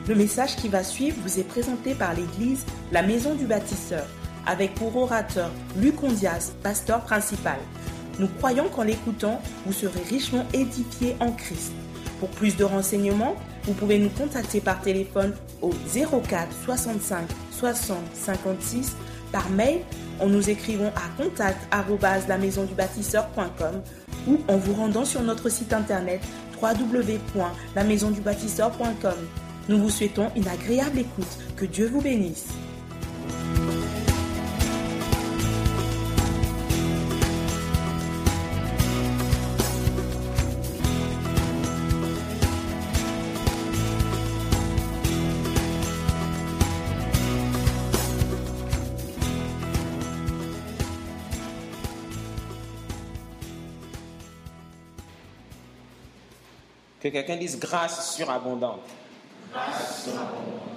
Le message qui va suivre vous est présenté par l'église La Maison du Bâtisseur, avec pour orateur Luc Ondias, pasteur principal. Nous croyons qu'en l'écoutant, vous serez richement édifiés en Christ. Pour plus de renseignements, vous pouvez nous contacter par téléphone au 04 65 60 56, par mail en nous écrivant à contact@lamaisondubâtisseur.com ou en vous rendant sur notre site internet www.lamaisondubâtisseur.com. Nous vous souhaitons une agréable écoute. Que Dieu vous bénisse. Que quelqu'un dise grâce surabondante. Grâce surabondante.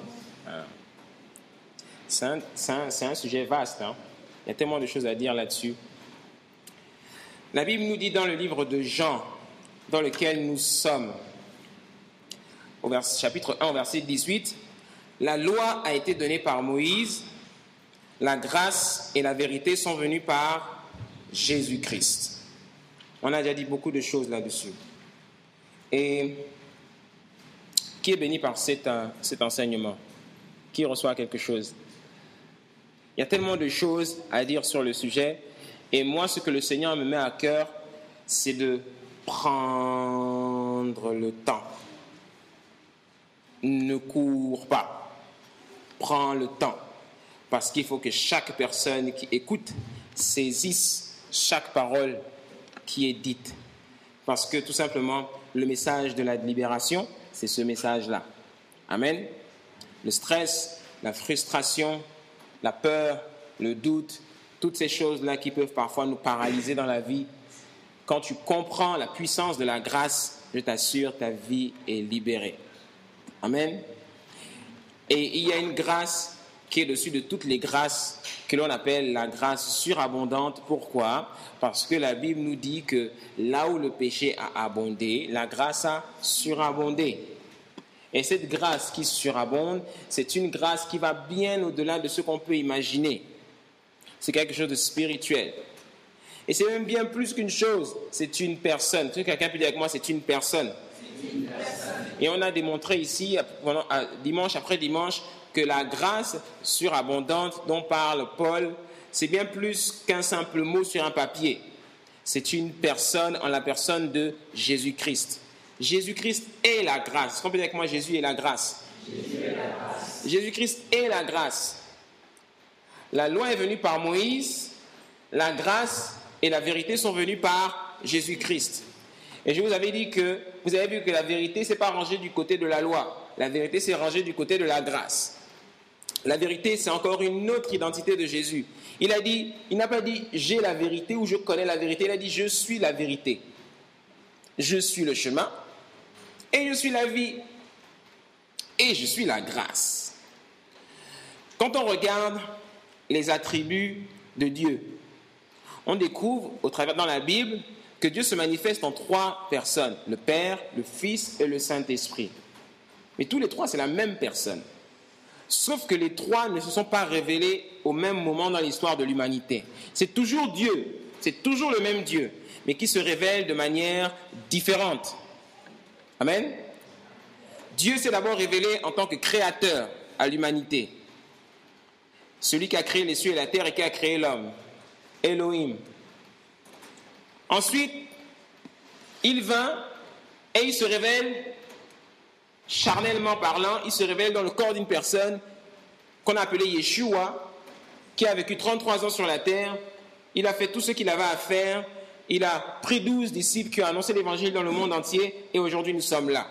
C'est un sujet vaste. Il y a tellement de choses à dire là-dessus. La Bible nous dit dans le livre de Jean, dans lequel nous sommes, au chapitre 1, verset 18, « La loi a été donnée par Moïse, la grâce et la vérité sont venues par Jésus-Christ. » On a déjà dit beaucoup de choses là-dessus. Et qui est béni par cet enseignement? Qui reçoit quelque chose? Il y a tellement de choses à dire sur le sujet. Et moi, ce que le Seigneur me met à cœur, c'est de prendre le temps. Ne cours pas. Prends le temps. Parce qu'il faut que chaque personne qui écoute saisisse chaque parole qui est dite. Parce que tout simplement, le message de la libération, c'est ce message-là. Amen. Le stress, la frustration, la peur, le doute, toutes ces choses-là qui peuvent parfois nous paralyser dans la vie. Quand tu comprends la puissance de la grâce, je t'assure, ta vie est libérée. Amen. Et il y a une grâce qui est dessus de toutes les grâces que l'on appelle la grâce surabondante. Pourquoi? Parce que la Bible nous dit que là où le péché a abondé, la grâce a surabondé. Et cette grâce qui surabonde, c'est une grâce qui va bien au-delà de ce qu'on peut imaginer. C'est quelque chose de spirituel. Et c'est même bien plus qu'une chose, c'est une personne. Est-ce que quelqu'un peut dire avec moi, c'est une personne? C'est une personne. Et on a démontré ici, dimanche après dimanche, que la grâce surabondante dont parle Paul, c'est bien plus qu'un simple mot sur un papier. C'est une personne en la personne de Jésus-Christ. Jésus-Christ est la grâce. Est-ce qu'on peut dire avec moi, Jésus est la grâce? Jésus est la grâce. Jésus-Christ est la grâce. La loi est venue par Moïse, la grâce et la vérité sont venues par Jésus-Christ. Et je vous avais dit que, vous avez vu que la vérité, ce n'est pas rangé du côté de la loi. La vérité, c'est rangé du côté de la grâce. La vérité, c'est encore une autre identité de Jésus. Il n'a pas dit « j'ai la vérité » ou « je connais la vérité ». Il a dit « je suis la vérité ». Je suis le chemin et je suis la vie et je suis la grâce. Quand on regarde les attributs de Dieu, on découvre au travers dans la Bible que Dieu se manifeste en 3 personnes, le Père, le Fils et le Saint-Esprit. Mais tous les 3, c'est la même personne. Sauf que les 3 ne se sont pas révélés au même moment dans l'histoire de l'humanité. C'est toujours Dieu, c'est toujours le même Dieu, mais qui se révèle de manière différente. Amen. Dieu s'est d'abord révélé en tant que créateur à l'humanité. Celui qui a créé les cieux et la terre et qui a créé l'homme. Elohim. Ensuite, il vint et il se révèle, charnellement parlant, il se révèle dans le corps d'une personne qu'on a appelée Yeshua, qui a vécu 33 ans sur la terre. Il a fait tout ce qu'il avait à faire. Il a pris 12 disciples qui ont annoncé l'évangile dans le monde entier et aujourd'hui nous sommes là.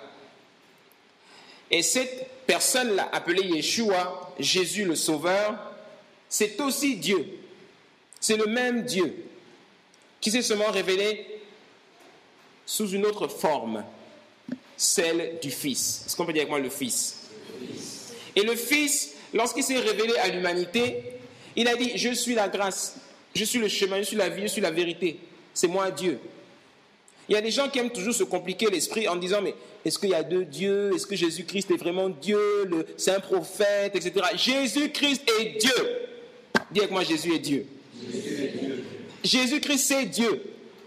Et cette personne-là, appelée Yeshua, Jésus le Sauveur, c'est aussi Dieu. C'est le même Dieu qui s'est seulement révélé sous une autre forme, celle du Fils. Est-ce qu'on peut dire avec moi le Fils? Et le Fils, lorsqu'il s'est révélé à l'humanité, il a dit « Je suis la grâce, je suis le chemin, je suis la vie, je suis la vérité. C'est moi Dieu. » Il y a des gens qui aiment toujours se compliquer l'esprit en disant, mais est-ce qu'il y a deux dieux? Est-ce que Jésus-Christ est vraiment Dieu? C'est un prophète, etc. Jésus-Christ est Dieu. Dis avec moi, Jésus est Dieu. Jésus-Christ, c'est Dieu.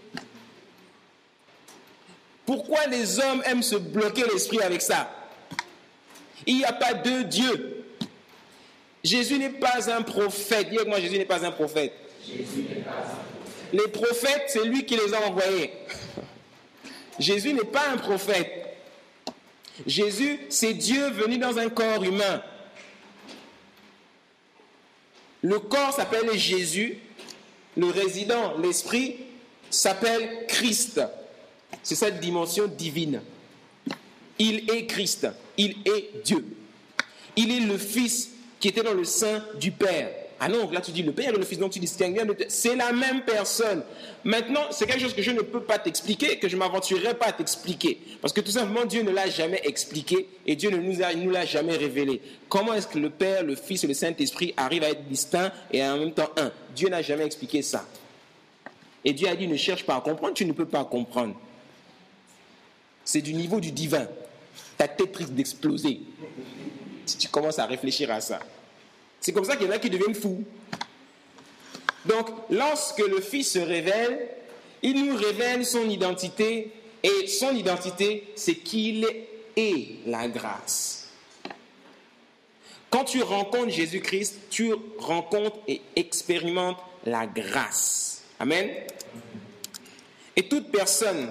Pourquoi les hommes aiment se bloquer l'esprit avec ça? Il n'y a pas deux dieux. Jésus n'est pas un prophète. Dis avec moi, Jésus n'est pas un prophète. Les prophètes, c'est lui qui les a envoyés. Jésus n'est pas un prophète. Jésus, c'est Dieu venu dans un corps humain. Le corps s'appelle Jésus. Le résident, l'esprit, s'appelle Christ. C'est cette dimension divine. Il est Christ. Il est Dieu. Il est le Fils qui était dans le sein du Père. Ah non, là tu dis le Père et le Fils, donc tu distingues bien. C'est la même personne. Maintenant, c'est quelque chose que je ne peux pas t'expliquer, que je ne m'aventurerai pas à t'expliquer. Parce que tout simplement, Dieu ne l'a jamais expliqué et Dieu ne nous l'a jamais révélé. Comment est-ce que le Père, le Fils et le Saint-Esprit arrivent à être distincts et en même temps un? Dieu n'a jamais expliqué ça. Et Dieu a dit, ne cherche pas à comprendre, tu ne peux pas comprendre. C'est du niveau du divin. Ta tête risque d'exploser si tu commences à réfléchir à ça. C'est comme ça qu'il y en a qui deviennent fous. Donc, lorsque le Fils se révèle, il nous révèle son identité. Et son identité, c'est qu'il est la grâce. Quand tu rencontres Jésus-Christ, tu rencontres et expérimentes la grâce. Amen. Et toute personne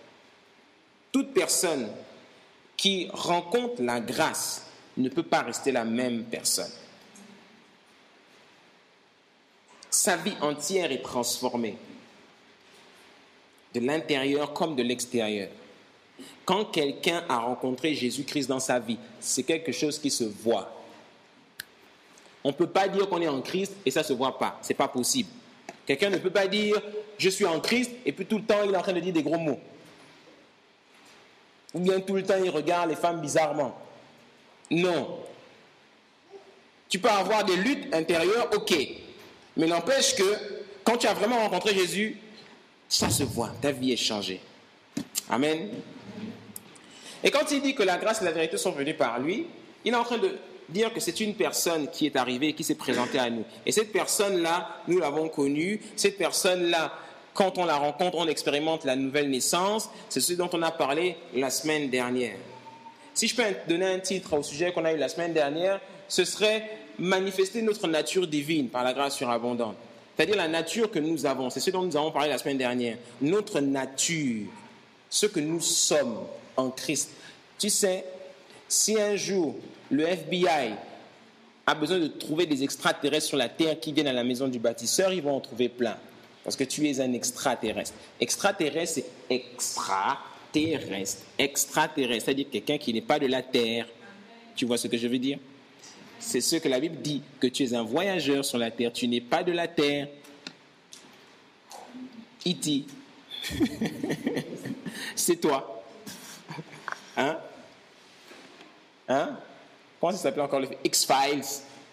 qui rencontre la grâce ne peut pas rester la même personne. Sa vie entière est transformée, de l'intérieur comme de l'extérieur. Quand quelqu'un a rencontré Jésus-Christ dans sa vie, c'est quelque chose qui se voit. On ne peut pas dire qu'on est en Christ et ça ne se voit pas. Ce n'est pas possible. Quelqu'un ne peut pas dire « je suis en Christ » et puis tout le temps il est en train de dire des gros mots. Ou bien tout le temps il regarde les femmes bizarrement. Non. Tu peux avoir des luttes intérieures, ok. Mais n'empêche que quand tu as vraiment rencontré Jésus, ça se voit, ta vie est changée. Amen. Et quand il dit que la grâce et la vérité sont venues par lui, il est en train de dire que c'est une personne qui est arrivée, qui s'est présentée à nous. Et cette personne-là, nous l'avons connue. Cette personne-là, quand on la rencontre, on expérimente la nouvelle naissance. C'est ce dont on a parlé la semaine dernière. Si je peux donner un titre au sujet qu'on a eu la semaine dernière, ce serait « Manifester notre nature divine par la grâce surabondante ». C'est-à-dire la nature que nous avons. C'est ce dont nous avons parlé la semaine dernière. Notre nature, ce que nous sommes en Christ. Tu sais, si un jour le FBI a besoin de trouver des extraterrestres sur la terre qui viennent à la maison du bâtisseur, ils vont en trouver plein. Parce que tu es un extraterrestre. Extraterrestre, c'est extraterrestre. Extraterrestre, c'est-à-dire quelqu'un qui n'est pas de la terre. Tu vois ce que je veux dire? C'est ce que la Bible dit, que tu es un voyageur sur la terre, tu n'es pas de la terre. E.T. C'est toi. Hein? Comment ça s'appelle encore le film? X-Files.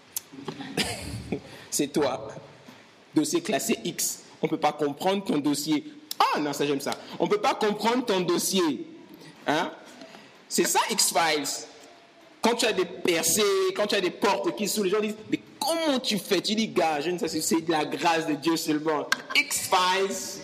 C'est toi. Dossier classé X. On ne peut pas comprendre ton dossier. Ah non, ça j'aime ça. On ne peut pas comprendre ton dossier. Hein? C'est ça X-Files. Quand tu as des percées, quand tu as des portes qui s'ouvrent, les gens disent, mais comment tu fais? Tu dis, gars, je ne sais, c'est de la grâce de Dieu seulement. X-Files.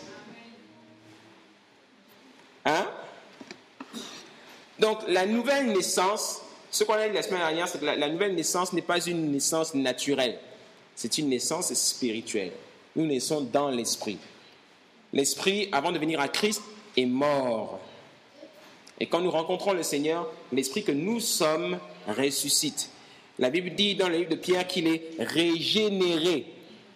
Hein? Donc, la nouvelle naissance, ce qu'on a dit la semaine dernière, c'est que la nouvelle naissance n'est pas une naissance naturelle. C'est une naissance spirituelle. Nous naissons dans l'esprit. L'esprit, avant de venir à Christ, est mort. Et quand nous rencontrons le Seigneur, l'esprit que nous sommes ressuscite. La Bible dit dans le livre de Pierre qu'il est régénéré.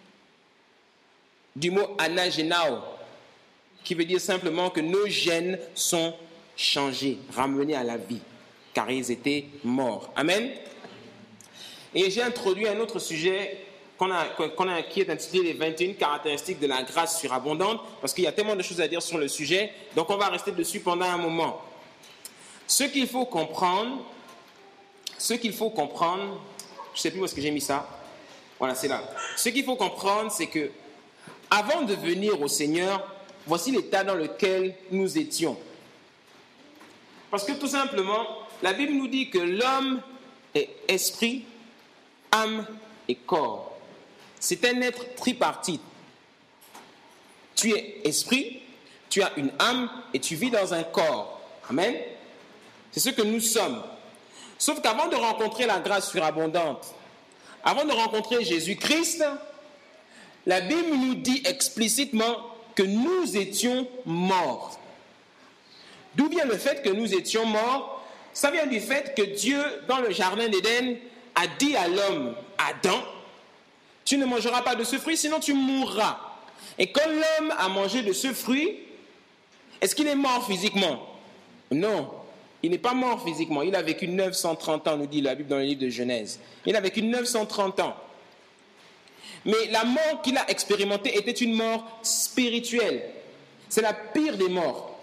Du mot anagenao, qui veut dire simplement que nos gènes sont changés, ramenés à la vie, car ils étaient morts. Amen. Et j'ai introduit un autre sujet qui est intitulé les 21 caractéristiques de la grâce surabondante, parce qu'il y a tellement de choses à dire sur le sujet, donc on va rester dessus pendant un moment. Ce qu'il faut comprendre, je ne sais plus où est-ce que j'ai mis ça, voilà, c'est là. Ce qu'il faut comprendre, c'est que avant de venir au Seigneur, voici l'état dans lequel nous étions. Parce que tout simplement, la Bible nous dit que l'homme est esprit, âme et corps. C'est un être tripartite. Tu es esprit, tu as une âme et tu vis dans un corps. Amen. C'est ce que nous sommes. Sauf qu'avant de rencontrer la grâce surabondante, avant de rencontrer Jésus-Christ, la Bible nous dit explicitement que nous étions morts. D'où vient le fait que nous étions morts? Ça vient du fait que Dieu, dans le jardin d'Éden, a dit à l'homme, Adam, tu ne mangeras pas de ce fruit, sinon tu mourras. Et quand l'homme a mangé de ce fruit, est-ce qu'il est mort physiquement? Non, il n'est pas mort physiquement. Il a vécu 930 ans, nous dit la Bible dans le livre de Genèse. Il a vécu 930 ans. Mais la mort qu'il a expérimentée était une mort spirituelle. C'est la pire des morts.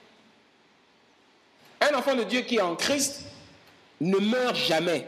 Un enfant de Dieu qui est en Christ ne meurt jamais.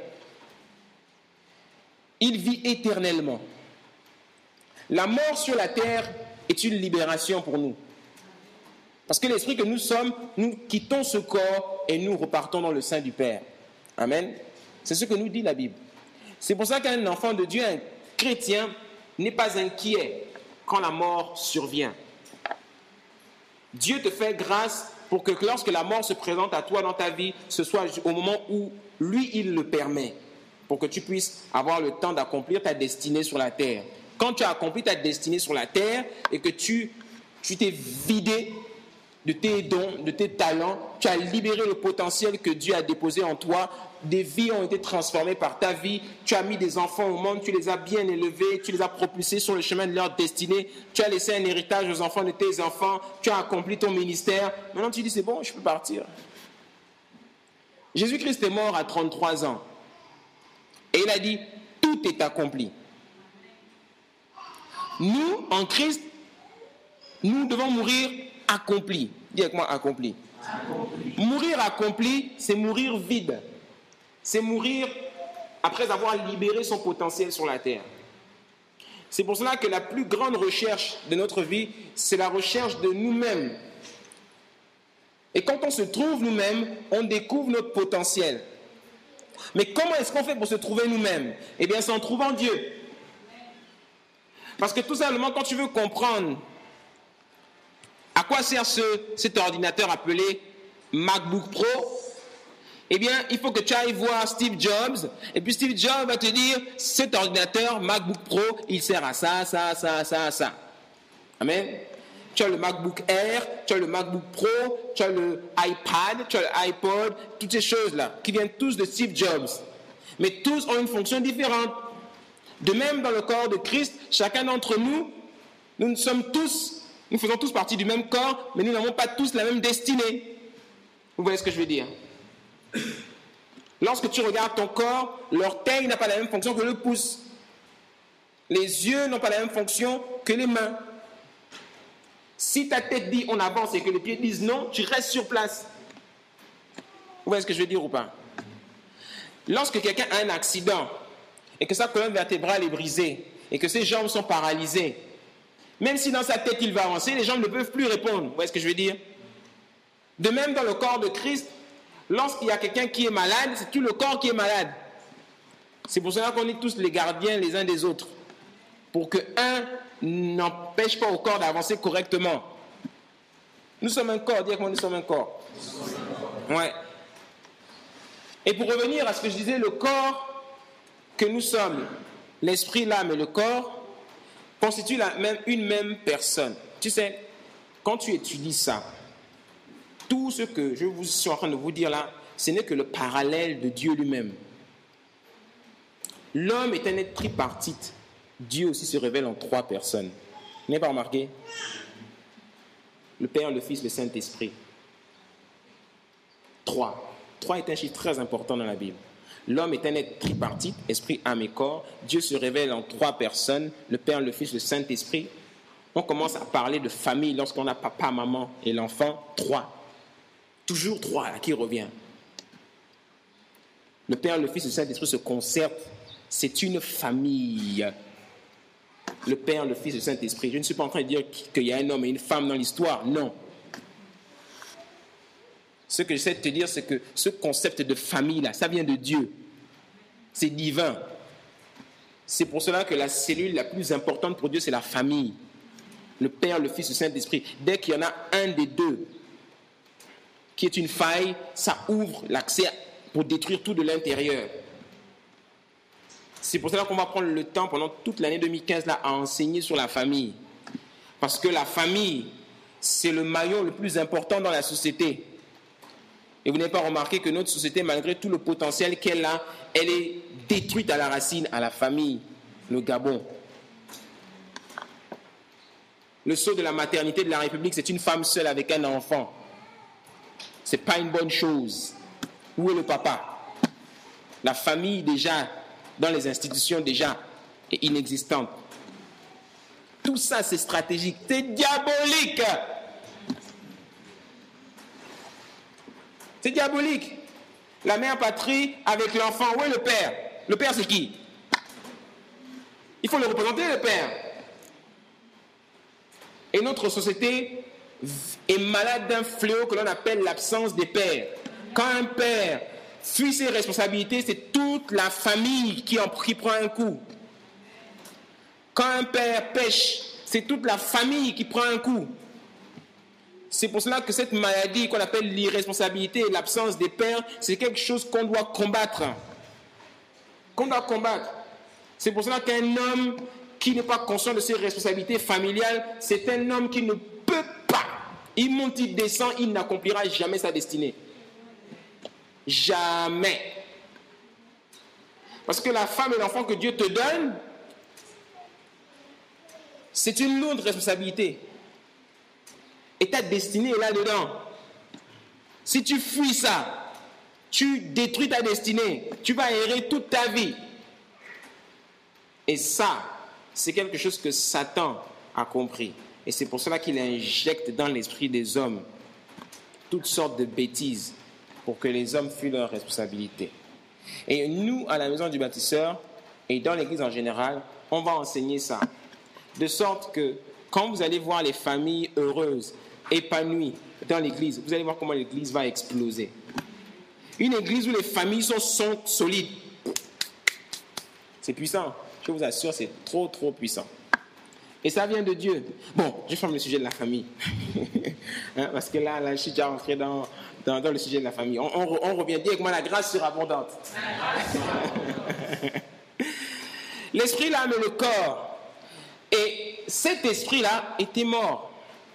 Il vit éternellement. La mort sur la terre est une libération pour nous. Parce que l'esprit que nous sommes, nous quittons ce corps et nous repartons dans le sein du Père. Amen. C'est ce que nous dit la Bible. C'est pour ça qu'un enfant de Dieu, un chrétien, n'est pas inquiet quand la mort survient. Dieu te fait grâce pour que lorsque la mort se présente à toi dans ta vie, ce soit au moment où lui, il le permet, pour que tu puisses avoir le temps d'accomplir ta destinée sur la terre. Quand tu as accompli ta destinée sur la terre et que tu t'es vidé de tes dons, de tes talents, tu as libéré le potentiel que Dieu a déposé en toi, des vies ont été transformées par ta vie, tu as mis des enfants au monde, tu les as bien élevés, tu les as propulsés sur le chemin de leur destinée, tu as laissé un héritage aux enfants de tes enfants, tu as accompli ton ministère, maintenant tu dis c'est bon, je peux partir. Jésus-Christ est mort à 33 ans et il a dit tout est accompli. Nous, en Christ, nous devons mourir accompli. Dis avec moi accompli. Mourir accompli, c'est mourir vide. C'est mourir après avoir libéré son potentiel sur la terre. C'est pour cela que la plus grande recherche de notre vie, c'est la recherche de nous-mêmes. Et quand on se trouve nous-mêmes, on découvre notre potentiel. Mais comment est-ce qu'on fait pour se trouver nous-mêmes? Eh bien, c'est en trouvant Dieu. Parce que tout simplement, quand tu veux comprendre à quoi sert cet ordinateur appelé MacBook Pro, eh bien, il faut que tu ailles voir Steve Jobs, et puis Steve Jobs va te dire, cet ordinateur MacBook Pro, il sert à ça, ça, ça, ça, ça. Amen. Tu as le MacBook Air, tu as le MacBook Pro, tu as le iPad, tu as l'iPod, toutes ces choses-là, qui viennent tous de Steve Jobs. Mais tous ont une fonction différente. De même, dans le corps de Christ, chacun d'entre nous, nous faisons tous partie du même corps, mais nous n'avons pas tous la même destinée. Vous voyez ce que je veux dire? Lorsque tu regardes ton corps, l'orteil n'a pas la même fonction que le pouce. Les yeux n'ont pas la même fonction que les mains. Si ta tête dit on avance et que les pieds disent non, tu restes sur place. Vous voyez ce que je veux dire ou pas? Lorsque quelqu'un a un accident et que sa colonne vertébrale est brisée et que ses jambes sont paralysées, même si dans sa tête il va avancer, les jambes ne peuvent plus répondre. Vous voyez ce que je veux dire? De même dans le corps de Christ, lorsqu'il y a quelqu'un qui est malade, c'est tout le corps qui est malade. C'est pour cela qu'on est tous les gardiens les uns des autres. Pour que un n'empêche pas au corps d'avancer correctement. Nous sommes un corps, dis-moi, nous sommes un corps. Ouais. Et pour revenir à ce que je disais, le corps que nous sommes, l'esprit, l'âme et le corps, constituent une même personne. Tu sais, quand tu étudies ça, tout ce que je suis en train de vous dire là, ce n'est que le parallèle de Dieu lui-même. L'homme est un être tripartite. Dieu aussi se révèle en 3 personnes. Vous n'avez pas remarqué? Le Père, le Fils, le Saint-Esprit. 3. 3 est un chiffre très important dans la Bible. L'homme est un être tripartite, esprit, âme et corps. Dieu se révèle en 3 personnes, le Père, le Fils, le Saint-Esprit. On commence à parler de famille lorsqu'on a papa, maman et l'enfant. 3. Toujours 3 là, qui revient. Le Père, le Fils et le Saint-Esprit se concertent. C'est une famille. le Père, le Fils et le Saint-Esprit. Je ne suis pas en train de dire qu'il y a un homme et une femme dans l'histoire, non. Ce que j'essaie de te dire, c'est que ce concept de famille-là, ça vient de Dieu. C'est divin. C'est pour cela que la cellule la plus importante pour Dieu, c'est la famille. Le Père, le Fils et le Saint-Esprit. Dès qu'il y en a un des deux qui est une faille, ça ouvre l'accès pour détruire tout de l'intérieur. C'est pour cela qu'on va prendre le temps pendant toute l'année 2015 là, à enseigner sur la famille. Parce que la famille, c'est le maillon le plus important dans la société. Et vous n'avez pas remarqué que notre société, malgré tout le potentiel qu'elle a, elle est détruite à la racine, à la famille, le Gabon. Le sceau de la maternité de la République, c'est une femme seule avec un enfant. Ce n'est pas une bonne chose. Où est le papa? La famille, déjà, dans les institutions, déjà, est inexistante. Tout ça, c'est stratégique. C'est diabolique. C'est diabolique. La mère patrie avec l'enfant. Où est le père? Le père, c'est qui? Il faut le représenter, le père. Et notre société est malade d'un fléau que l'on appelle l'absence des pères. Quand un père fuit ses responsabilités, c'est toute la famille qui prend un coup. Quand un père pêche, c'est toute la famille qui prend un coup. C'est pour cela que cette maladie qu'on appelle l'irresponsabilité et l'absence des pères, c'est quelque chose qu'on doit combattre. Qu'on doit combattre. C'est pour cela qu'un homme qui n'est pas conscient de ses responsabilités familiales, c'est un homme qui ne peut pas. Il monte, il descend, il n'accomplira jamais sa destinée. Jamais. Parce que la femme et l'enfant que Dieu te donne, c'est une lourde responsabilité. Et ta destinée est là-dedans. Si tu fuis ça, tu détruis ta destinée. Tu vas errer toute ta vie. Et ça, c'est quelque chose que Satan a compris. Et c'est pour cela qu'il injecte dans l'esprit des hommes toutes sortes de bêtises pour que les hommes fuient leurs responsabilités. Et nous, à la maison du bâtisseur, et dans l'église en général, on va enseigner ça. De sorte que quand vous allez voir les familles heureuses, épanouies dans l'église, vous allez voir comment l'église va exploser. Une église où les familles sont solides. C'est puissant. Je vous assure, c'est trop puissant. Et ça vient de Dieu. Bon, je ferme le sujet de la famille. Parce que là, je suis déjà rentré dans le sujet de la famille. On revient dire avec moi, la grâce surabondante. L'esprit, l'âme et le corps. Et cet esprit-là était mort.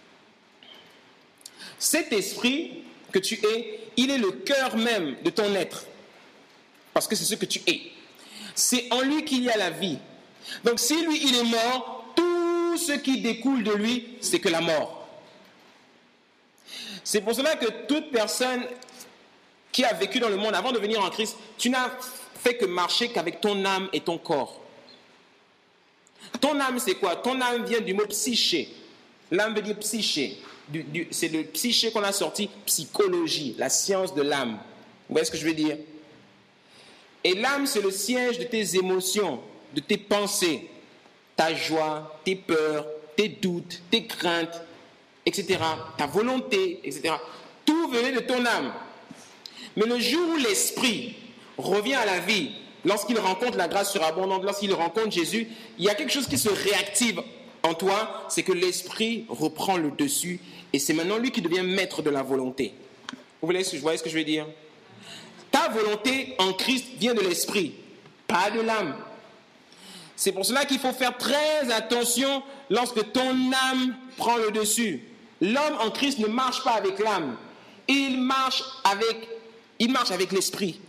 Cet esprit que tu es, il est le cœur même de ton être. Parce que c'est ce que tu es. C'est en lui qu'il y a la vie. Donc si lui, il est mort, tout ce qui découle de lui, c'est que la mort. C'est pour cela que toute personne qui a vécu dans le monde avant de venir en Christ, tu n'as fait que marcher qu'avec ton âme et ton corps. Ton âme, c'est quoi? Ton âme vient du mot psyché. L'âme veut dire psyché. C'est le psyché qu'on a sorti, psychologie, la science de l'âme. Vous voyez ce que je veux dire? Et l'âme, c'est le siège de tes émotions, de tes pensées, ta joie, tes peurs, tes doutes, tes craintes, etc. Ta volonté, etc. Tout venait de ton âme. Mais le jour où l'esprit revient à la vie, lorsqu'il rencontre la grâce surabondante, lorsqu'il rencontre Jésus, il y a quelque chose qui se réactive en toi, c'est que l'esprit reprend le dessus et c'est maintenant lui qui devient maître de la volonté. Vous voyez ce que je veux dire? Ta volonté en Christ vient de l'esprit, pas de l'âme. C'est pour cela qu'il faut faire très attention lorsque ton âme prend le dessus. L'homme en Christ ne marche pas avec l'âme. Il marche avec l'esprit.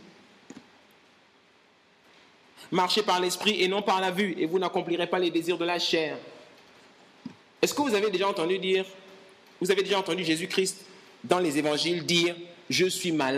Marchez par l'esprit et non par la vue, et vous n'accomplirez pas les désirs de la chair. Est-ce que vous avez déjà entendu Jésus-Christ dans les évangiles dire « Je suis malade ».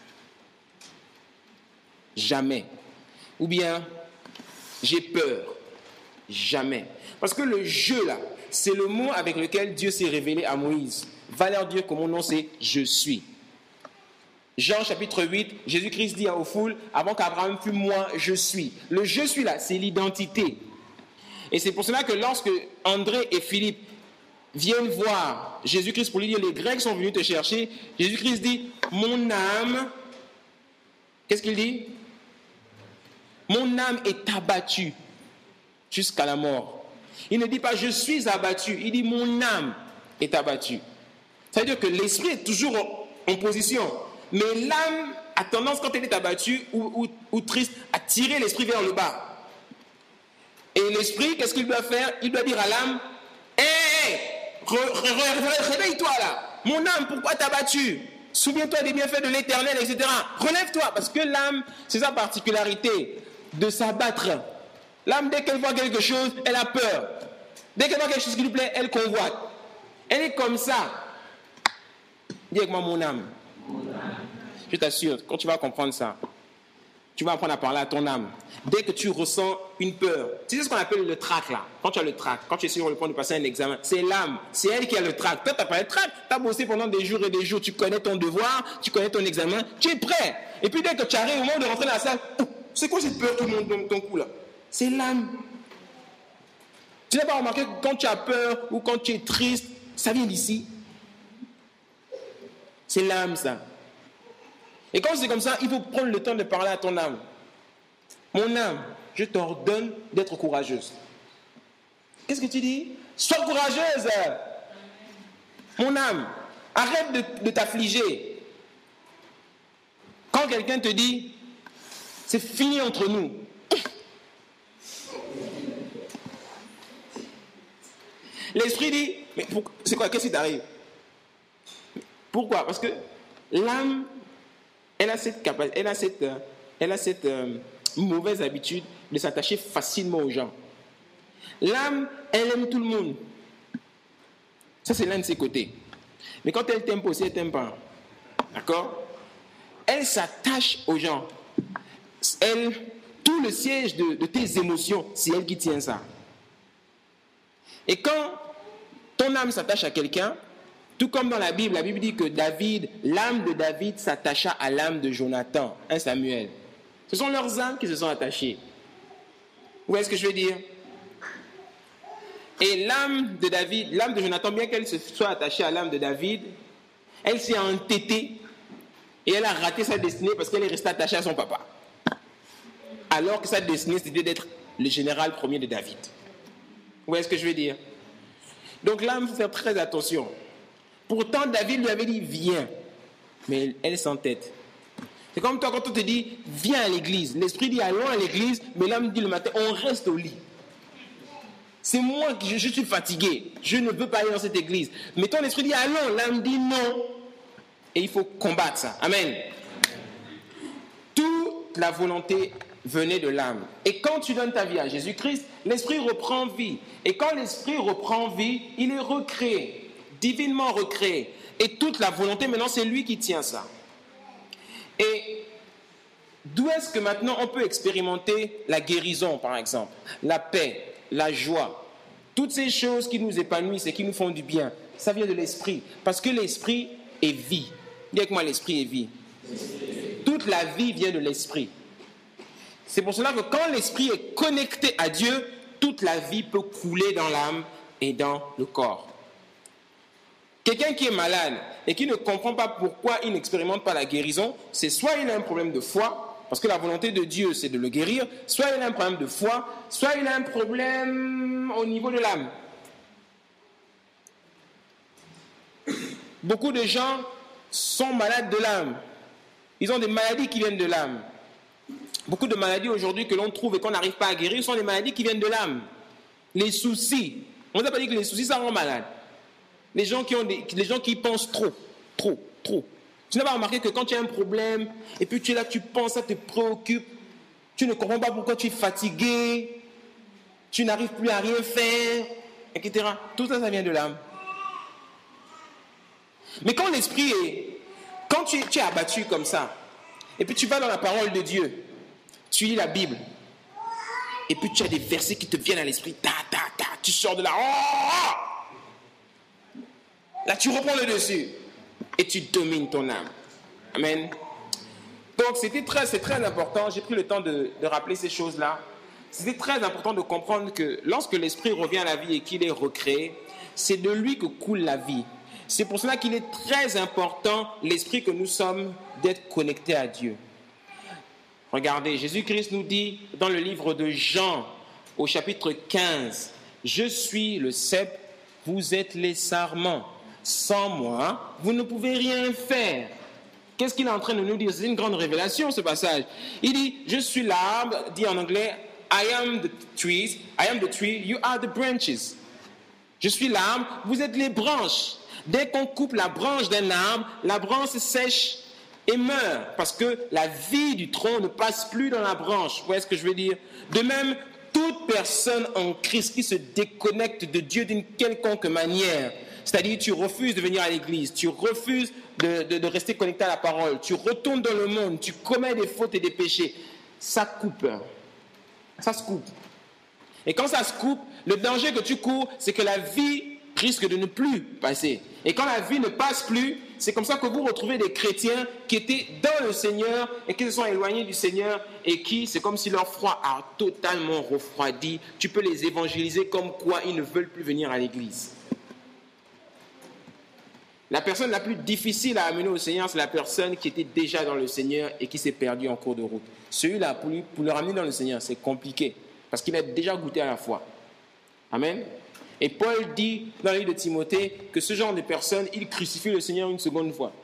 Jamais. Ou bien « J'ai peur ». Jamais. Parce que le « je » là, c'est le mot avec lequel Dieu s'est révélé à Moïse. Va leur dire que mon nom c'est « Je suis ». Jean chapitre 8, Jésus-Christ dit aux foules, avant qu'Abraham fût moi, je suis. Le je suis là, c'est l'identité. Et c'est pour cela que lorsque André et Philippe viennent voir Jésus-Christ pour lui dire, les Grecs sont venus te chercher, Jésus-Christ dit, mon âme, qu'est-ce qu'il dit? Mon âme est abattue jusqu'à la mort. Il ne dit pas, je suis abattu, il dit, mon âme est abattue. Ça veut dire que l'esprit est toujours en position, mais l'âme a tendance, quand elle est abattue ou triste, à tirer l'esprit vers le bas. Et l'esprit, qu'est-ce qu'il doit faire? Il doit dire à l'âme, hé, réveille-toi là. Mon âme, pourquoi t'as battu? Souviens-toi des bienfaits de l'Éternel, etc. Relève-toi, parce que l'âme, c'est sa particularité de s'abattre. L'âme, dès qu'elle voit quelque chose, elle a peur. Dès qu'elle voit quelque chose qui lui plaît, elle convoite. Elle est comme ça. Dis avec moi, mon âme. Je t'assure, quand tu vas comprendre ça, tu vas apprendre à parler à ton âme. Dès que tu ressens une peur, tu sais ce qu'on appelle le trac là. Quand tu as le trac, quand tu es sur le point de passer un examen, c'est l'âme, c'est elle qui a le trac. Toi, tu n'as pas le trac, tu as bossé pendant des jours et des jours, tu connais ton devoir, tu connais ton examen, tu es prêt. Et puis dès que tu arrives au moment de rentrer dans la salle, c'est quoi cette peur tout le monde dans ton cou là? C'est l'âme. Tu n'as pas remarqué que quand tu as peur ou quand tu es triste, ça vient d'ici? C'est l'âme ça. Et quand c'est comme ça, il faut prendre le temps de parler à ton âme. Mon âme, je t'ordonne d'être courageuse. Qu'est-ce que tu dis? Sois courageuse. Mon âme, arrête de t'affliger. Quand quelqu'un te dit, c'est fini entre nous. L'esprit dit, mais c'est quoi? Qu'est-ce qui t'arrive? Pourquoi? Parce que l'âme, elle a cette mauvaise habitude de s'attacher facilement aux gens. L'âme, elle aime tout le monde. Ça, c'est l'un de ses côtés. Mais quand elle t'aime pas aussi, elle t'aime pas. D'accord? Elle s'attache aux gens. Tout le siège de tes émotions, c'est elle qui tient ça. Et quand ton âme s'attache à quelqu'un, tout comme dans la Bible dit que l'âme de David s'attacha à l'âme de Jonathan, 1 Samuel. Ce sont leurs âmes qui se sont attachées. Vous voyez ce que je veux dire? Et l'âme de Jonathan, bien qu'elle se soit attachée à l'âme de David, elle s'est entêtée et elle a raté sa destinée parce qu'elle est restée attachée à son papa. Alors que sa destinée, c'était d'être le général premier de David. Vous voyez ce que je veux dire? Donc l'âme, il faut faire très attention. Pourtant, David lui avait dit, viens. Mais elle s'entête. C'est comme toi, quand on te dit, viens à l'église. L'esprit dit, allons à l'église, mais l'âme dit le matin, on reste au lit. C'est moi qui je suis fatigué. Je ne veux pas aller dans cette église. Mais ton esprit dit, allons. L'âme dit, non. Et il faut combattre ça. Amen. Toute la volonté venait de l'âme. Et quand tu donnes ta vie à Jésus-Christ, l'esprit reprend vie. Et quand l'esprit reprend vie, il est recréé. Divinement recréé. Et toute la volonté, maintenant, c'est lui qui tient ça. Et d'où est-ce que maintenant on peut expérimenter la guérison, par exemple, la paix, la joie, toutes ces choses qui nous épanouissent et qui nous font du bien? Ça vient de l'esprit. Parce que l'esprit est vie. Dis avec moi, l'esprit est vie. Toute la vie vient de l'esprit. C'est pour cela que quand l'esprit est connecté à Dieu, toute la vie peut couler dans l'âme et dans le corps. Quelqu'un qui est malade et qui ne comprend pas pourquoi il n'expérimente pas la guérison, c'est soit il a un problème de foi, parce que la volonté de Dieu c'est de le guérir, soit il a un problème de foi, soit il a un problème au niveau de l'âme. Beaucoup de gens sont malades de l'âme. Ils ont des maladies qui viennent de l'âme. Beaucoup de maladies aujourd'hui que l'on trouve et qu'on n'arrive pas à guérir sont des maladies qui viennent de l'âme. Les soucis. On ne nous a pas dit que les soucis, ça rend malade. Les gens qui pensent trop. Tu n'as pas remarqué que quand tu as un problème, et puis tu es là, tu penses, ça te préoccupe, tu ne comprends pas pourquoi tu es fatigué, tu n'arrives plus à rien faire, etc. Tout ça, ça vient de l'âme. Mais quand quand tu es abattu comme ça, et puis tu vas dans la parole de Dieu, tu lis la Bible, et puis tu as des versets qui te viennent à l'esprit, tu sors de là, là tu reprends le dessus, et tu domines ton âme. Amen. Donc c'est très important, j'ai pris le temps de rappeler ces choses-là, c'était très important de comprendre que lorsque l'esprit revient à la vie et qu'il est recréé, c'est de lui que coule la vie. C'est pour cela qu'il est très important, l'esprit que nous sommes, d'être connectés à Dieu. Regardez, Jésus-Christ nous dit dans le livre de Jean, au chapitre 15, « Je suis le cep, vous êtes les sarments. Sans moi, vous ne pouvez rien faire. » Qu'est-ce qu'il est en train de nous dire? C'est une grande révélation, ce passage. Il dit, « Je suis l'arbre », dit en anglais, « I am the tree, you are the branches. » Je suis l'arbre, vous êtes les branches. Dès qu'on coupe la branche d'un arbre, la branche sèche et meurt, parce que la vie du tronc ne passe plus dans la branche. Vous voyez ce que je veux dire? De même, toute personne en Christ qui se déconnecte de Dieu d'une quelconque manière, c'est-à-dire tu refuses de venir à l'église, tu refuses de rester connecté à la parole, tu retournes dans le monde, tu commets des fautes et des péchés, ça coupe. Ça se coupe. Et quand ça se coupe, le danger que tu cours, c'est que la vie risque de ne plus passer. Et quand la vie ne passe plus, c'est comme ça que vous retrouvez des chrétiens qui étaient dans le Seigneur et qui se sont éloignés du Seigneur et qui, c'est comme si leur foi a totalement refroidi. Tu peux les évangéliser comme quoi ils ne veulent plus venir à l'église. La personne la plus difficile à amener au Seigneur, c'est la personne qui était déjà dans le Seigneur et qui s'est perdue en cours de route. Celui-là, pour le ramener dans le Seigneur, c'est compliqué parce qu'il a déjà goûté à la foi. Amen. Et Paul dit dans le livre de Timothée que ce genre de personnes, ils crucifient le Seigneur une seconde fois.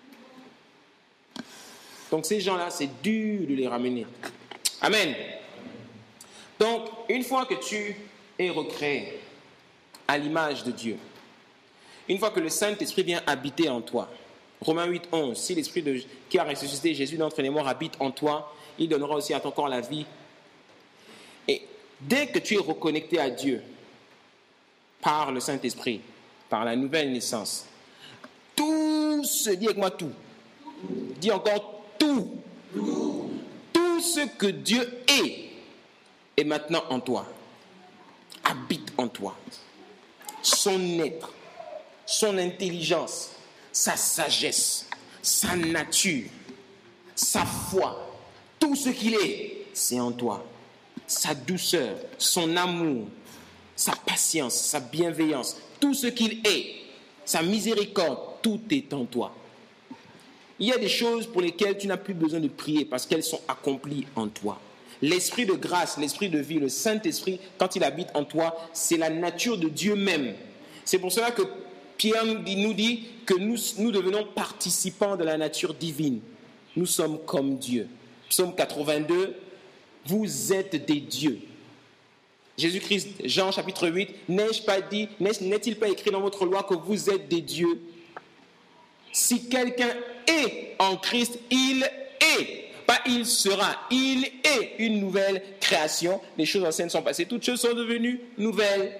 Donc ces gens-là, c'est dur de les ramener. Amen. Donc, une fois que tu es recréé à l'image de Dieu, une fois que le Saint-Esprit vient habiter en toi, Romains 8, 11, si l'Esprit qui a ressuscité Jésus d'entre les morts habite en toi, il donnera aussi à ton corps la vie. Et dès que tu es reconnecté à Dieu, par le Saint-Esprit, par la nouvelle naissance, tout dis avec moi tout, dis encore tout, tout ce que Dieu est maintenant en toi, habite en toi, son être, son intelligence, sa sagesse, sa nature, sa foi, tout ce qu'il est, c'est en toi, sa douceur, son amour, sa patience, sa bienveillance, tout ce qu'il est, sa miséricorde, tout est en toi. Il y a des choses pour lesquelles tu n'as plus besoin de prier parce qu'elles sont accomplies en toi. L'esprit de grâce, l'esprit de vie, le Saint-Esprit, quand il habite en toi, c'est la nature de Dieu même. C'est pour cela que Pierre nous dit que nous devenons participants de la nature divine. Nous sommes comme Dieu. Psaume 82, vous êtes des dieux. Jésus-Christ, Jean chapitre 8, n'est-il pas écrit dans votre loi que vous êtes des dieux? Si quelqu'un est en Christ, il est. Pas il sera, il est une nouvelle création. Les choses anciennes sont passées, toutes choses sont devenues nouvelles.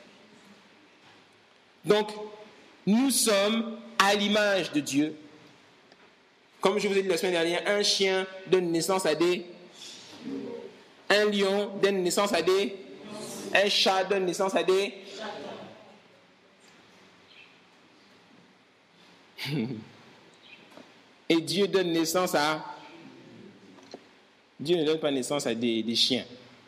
Donc, nous sommes à l'image de Dieu. Comme je vous ai dit la semaine dernière, un chien donne naissance à des... Un lion donne naissance à des... Un chat donne naissance à des... Et Dieu donne naissance à... Dieu ne donne pas naissance à des chiens.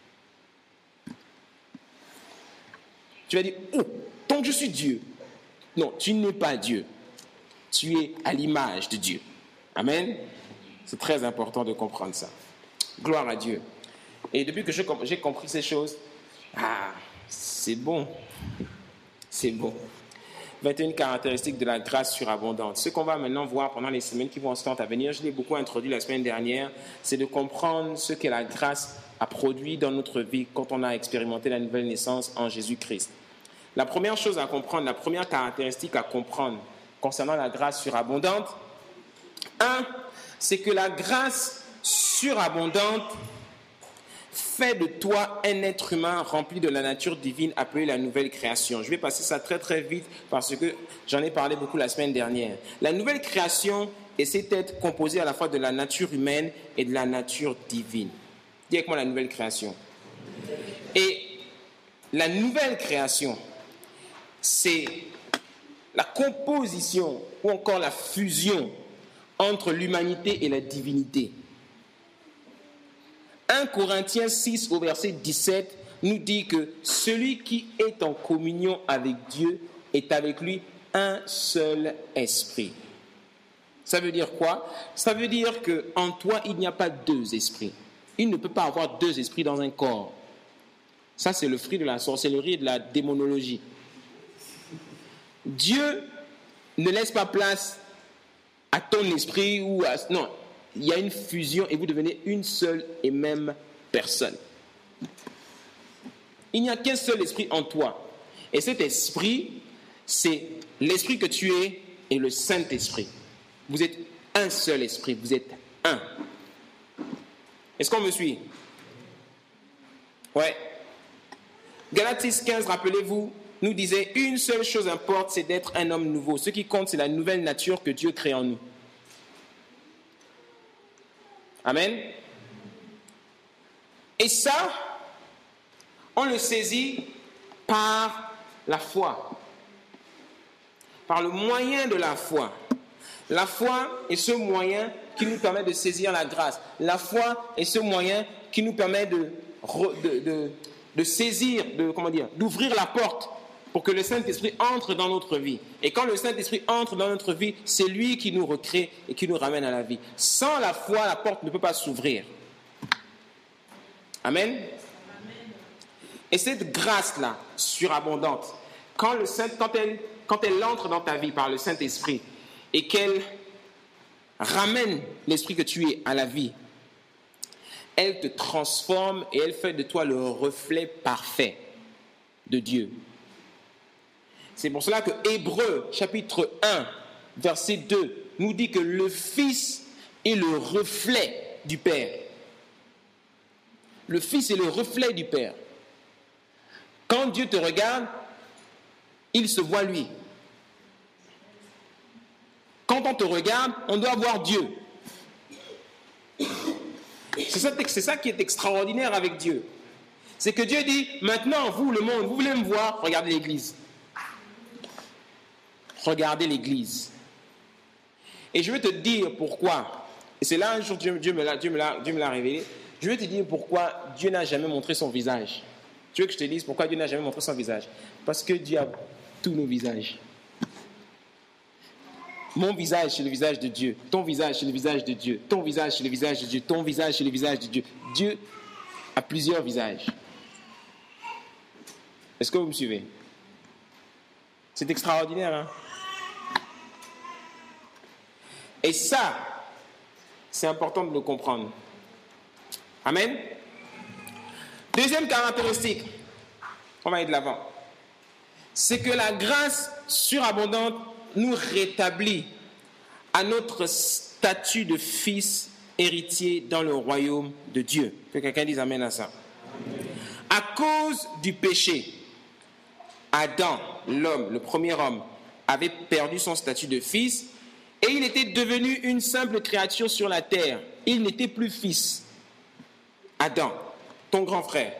Tu vas dire, oh, donc je suis Dieu. Non, tu n'es pas Dieu. Tu es à l'image de Dieu. Amen. C'est très important de comprendre ça. Gloire à Dieu. Et depuis que j'ai compris ces choses, c'est bon. C'est bon. 21 caractéristiques de la grâce surabondante. Ce qu'on va maintenant voir pendant les semaines qui vont à venir, je l'ai beaucoup introduit la semaine dernière, c'est de comprendre ce que la grâce a produit dans notre vie quand on a expérimenté la nouvelle naissance en Jésus-Christ. La première chose à comprendre, la première caractéristique à comprendre concernant la grâce surabondante, c'est que la grâce surabondante fait de toi un être humain rempli de la nature divine appelée la nouvelle création. Je vais passer ça très très vite parce que j'en ai parlé beaucoup la semaine dernière. La nouvelle création essaie d'être composée à la fois de la nature humaine et de la nature divine. Dis avec moi la nouvelle création. Et la nouvelle création, c'est la composition ou encore la fusion entre l'humanité et la divinité. 1 Corinthiens 6 au verset 17 nous dit que celui qui est en communion avec Dieu est avec lui un seul esprit. Ça veut dire quoi? Ça veut dire qu'en toi, il n'y a pas deux esprits. Il ne peut pas avoir deux esprits dans un corps. Ça, c'est le fruit de la sorcellerie et de la démonologie. Dieu ne laisse pas place à ton esprit ou à... Non, il y a une fusion et vous devenez une seule et même personne. Il n'y a qu'un seul esprit en toi. Et cet esprit, c'est l'esprit que tu es et le Saint-Esprit. Vous êtes un seul esprit, vous êtes un. Est-ce qu'on me suit? Ouais. Galates 6,15, rappelez-vous, nous disait une seule chose importe, c'est d'être un homme nouveau. Ce qui compte, c'est la nouvelle nature que Dieu crée en nous. Amen. Et ça, on le saisit par la foi. Par le moyen de la foi. La foi est ce moyen qui nous permet de saisir la grâce. La foi est ce moyen qui nous permet de saisir, d'ouvrir la porte pour que le Saint-Esprit entre dans notre vie. Et quand le Saint-Esprit entre dans notre vie, c'est lui qui nous recrée et qui nous ramène à la vie. Sans la foi, la porte ne peut pas s'ouvrir. Amen. Et cette grâce-là, surabondante, quand elle entre dans ta vie par le Saint-Esprit et qu'elle ramène l'esprit que tu es à la vie, elle te transforme et elle fait de toi le reflet parfait de Dieu. C'est pour cela que Hébreux, chapitre 1, verset 2, nous dit que le Fils est le reflet du Père. Le Fils est le reflet du Père. Quand Dieu te regarde, il se voit lui. Quand on te regarde, on doit voir Dieu. C'est ça qui est extraordinaire avec Dieu. C'est que Dieu dit, maintenant, vous, le monde, vous voulez me voir, regardez l'Église. Regardez l'Église. Et je vais te dire pourquoi. Et c'est là un jour Dieu me l'a révélé. Je vais te dire pourquoi Dieu n'a jamais montré son visage. Tu veux que je te dise pourquoi Dieu n'a jamais montré son visage? Parce que Dieu a tous nos visages. Mon visage, c'est le visage de Dieu. Ton visage, c'est le visage de Dieu. Ton visage, c'est le visage de Dieu. Ton visage, c'est le visage de Dieu. Dieu a plusieurs visages. Est-ce que vous me suivez? C'est extraordinaire, hein? Et ça, c'est important de le comprendre. Amen. Deuxième caractéristique, on va aller de l'avant, c'est que la grâce surabondante nous rétablit à notre statut de fils héritier dans le royaume de Dieu. Que quelqu'un dise amen à ça. Amen. À cause du péché, Adam, l'homme, le premier homme, avait perdu son statut de fils et il était devenu une simple créature sur la terre. Il n'était plus fils. Adam, ton grand frère.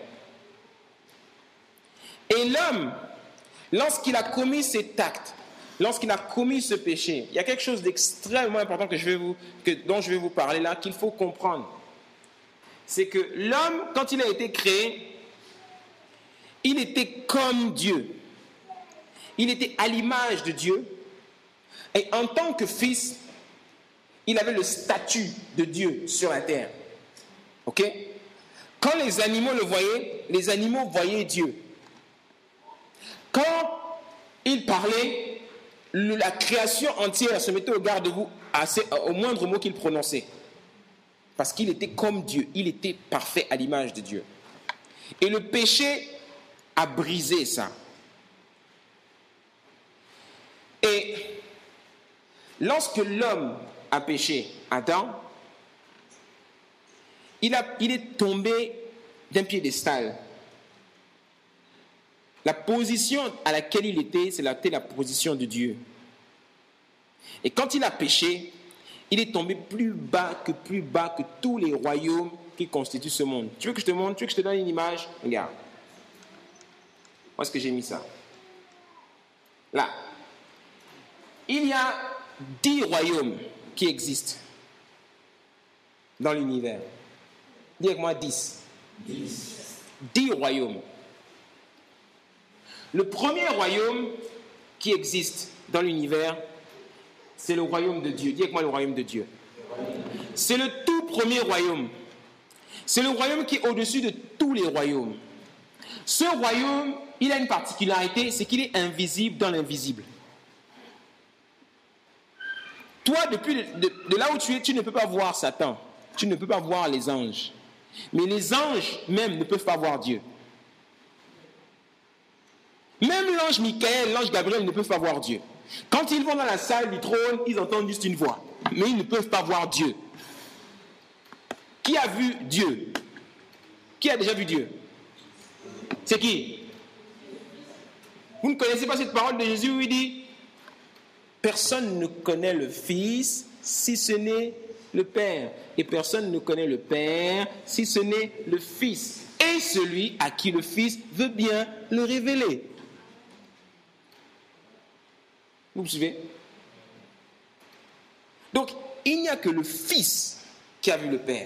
Et l'homme, lorsqu'il a commis cet acte, lorsqu'il a commis ce péché, il y a quelque chose d'extrêmement important dont je vais vous parler là, qu'il faut comprendre. C'est que l'homme, quand il a été créé, il était comme Dieu. Il était à l'image de Dieu. Et en tant que fils, il avait le statut de Dieu sur la terre. Ok? Quand les animaux le voyaient, les animaux voyaient Dieu. Quand il parlait, la création entière se mettait au garde-vous au moindre mot qu'il prononçait. Parce qu'il était comme Dieu, il était parfait à l'image de Dieu. Et le péché a brisé ça. Et lorsque l'homme a péché, Adam, il est tombé d'un piédestal. La position à laquelle il était, c'était la position de Dieu. Et quand il a péché, il est tombé plus bas que tous les royaumes qui constituent ce monde. Tu veux que je te montre? Tu veux que je te donne une image? Regarde. Où est-ce que j'ai mis ça? Là. Il y a 10 royaumes qui existent dans l'univers. Dis avec moi 10. 10 royaumes. Le premier royaume qui existe dans l'univers, c'est le royaume de Dieu. Dis avec moi le royaume de Dieu. C'est le tout premier royaume. C'est le royaume qui est au-dessus de tous les royaumes. Ce royaume, il a une particularité, c'est qu'il est invisible dans l'invisible. Toi, de là où tu es, tu ne peux pas voir Satan. Tu ne peux pas voir les anges. Mais les anges même ne peuvent pas voir Dieu. Même l'ange Michael, l'ange Gabriel ne peuvent pas voir Dieu. Quand ils vont dans la salle du trône, ils entendent juste une voix. Mais ils ne peuvent pas voir Dieu. Qui a vu Dieu? Qui a déjà vu Dieu? C'est qui? Vous ne connaissez pas cette parole de Jésus où il dit « Personne ne connaît le Fils si ce n'est le Père. Et personne ne connaît le Père si ce n'est le Fils. Et celui à qui le Fils veut bien le révéler. » Vous me suivez? Donc, il n'y a que le Fils qui a vu le Père.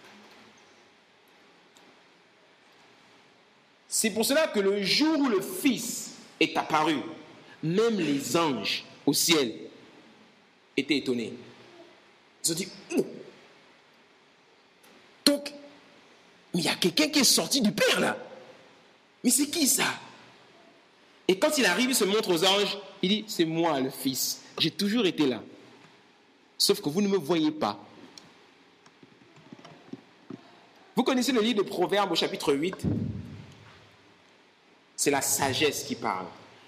C'est pour cela que le jour où le Fils est apparu, même les anges au ciel étaient étonnés. Ils ont dit, oh! Donc, mais il y a quelqu'un qui est sorti du Père là. Mais c'est qui ça? Et quand il arrive, il se montre aux anges, il dit, c'est moi le Fils. J'ai toujours été là. Sauf que vous ne me voyez pas. Vous connaissez le livre de Proverbes au chapitre 8? C'est la sagesse qui parle.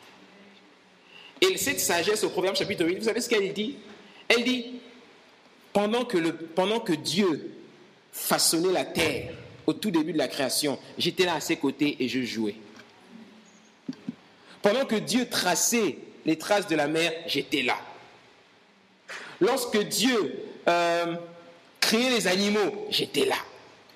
Et cette sagesse au Proverbe chapitre 8, vous savez ce qu'elle dit? Elle dit, pendant que Dieu façonnait la terre au tout début de la création, j'étais là à ses côtés et je jouais. Pendant que Dieu traçait les traces de la mer, j'étais là. Lorsque Dieu créait les animaux, j'étais là.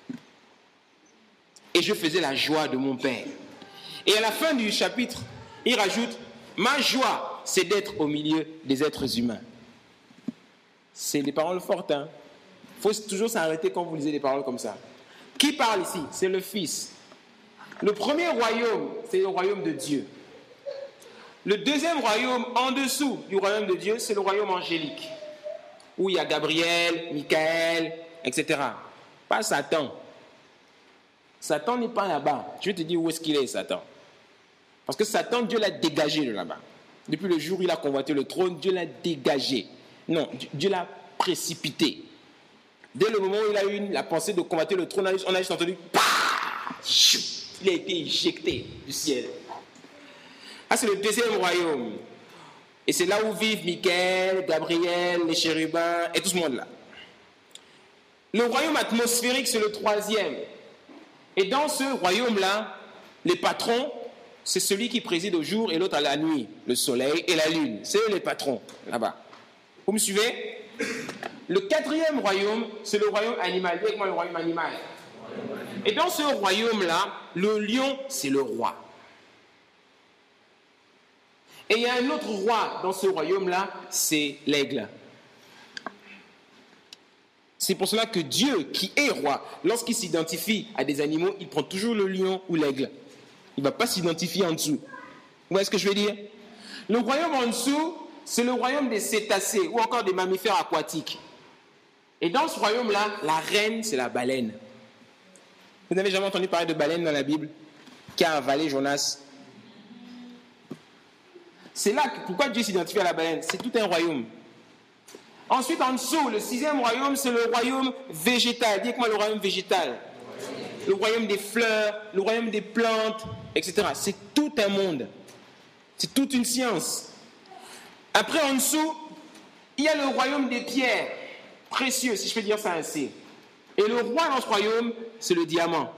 Et je faisais la joie de mon Père. Et à la fin du chapitre, il rajoute, ma joie, c'est d'être au milieu des êtres humains. C'est des paroles fortes, hein. Il faut toujours s'arrêter quand vous lisez des paroles comme ça. Qui parle ici? C'est le Fils. Le premier royaume, c'est le royaume de Dieu. Le deuxième royaume, en dessous du royaume de Dieu, c'est le royaume angélique, où il y a Gabriel, Michael, etc. Pas Satan. Satan n'est pas là-bas. Je vais te dire où est-ce qu'il est, Satan. Parce que Satan, Dieu l'a dégagé de là-bas. Depuis le jour où il a convoité le trône, Dieu l'a dégagé. Non, Dieu l'a précipité. Dès le moment où il a eu la pensée de convoiter le trône, on a juste entendu, bah, il a été éjecté du ciel. Ah, c'est le deuxième royaume. Et c'est là où vivent Michael, Gabriel, les chérubins et tout ce monde-là. Le royaume atmosphérique, c'est le troisième. Et dans ce royaume-là, les patrons, c'est celui qui préside au jour et l'autre à la nuit, le soleil et la lune. C'est eux les patrons, là-bas. Vous me suivez? Le quatrième royaume, c'est le royaume animal. Dis avec moi le royaume animal. Et dans ce royaume-là, le lion, c'est le roi. Et il y a un autre roi dans ce royaume-là, c'est l'aigle. C'est pour cela que Dieu, qui est roi, lorsqu'il s'identifie à des animaux, il prend toujours le lion ou l'aigle. Il ne va pas s'identifier en dessous. Vous voyez ce que je veux dire? Le royaume en dessous, c'est le royaume des cétacés ou encore des mammifères aquatiques. Et dans ce royaume-là, la reine, c'est la baleine. Vous n'avez jamais entendu parler de baleine dans la Bible qui a avalé Jonas? C'est là pourquoi Dieu s'identifie à la baleine. C'est tout un royaume. Ensuite, en dessous, le sixième royaume, c'est le royaume végétal. Dites-moi le royaume végétal. Le royaume des fleurs, le royaume des plantes, etc. C'est tout un monde. C'est toute une science. Après, en dessous, il y a le royaume des pierres précieuses, si je peux dire ça ainsi. Et le roi dans ce royaume, c'est le diamant.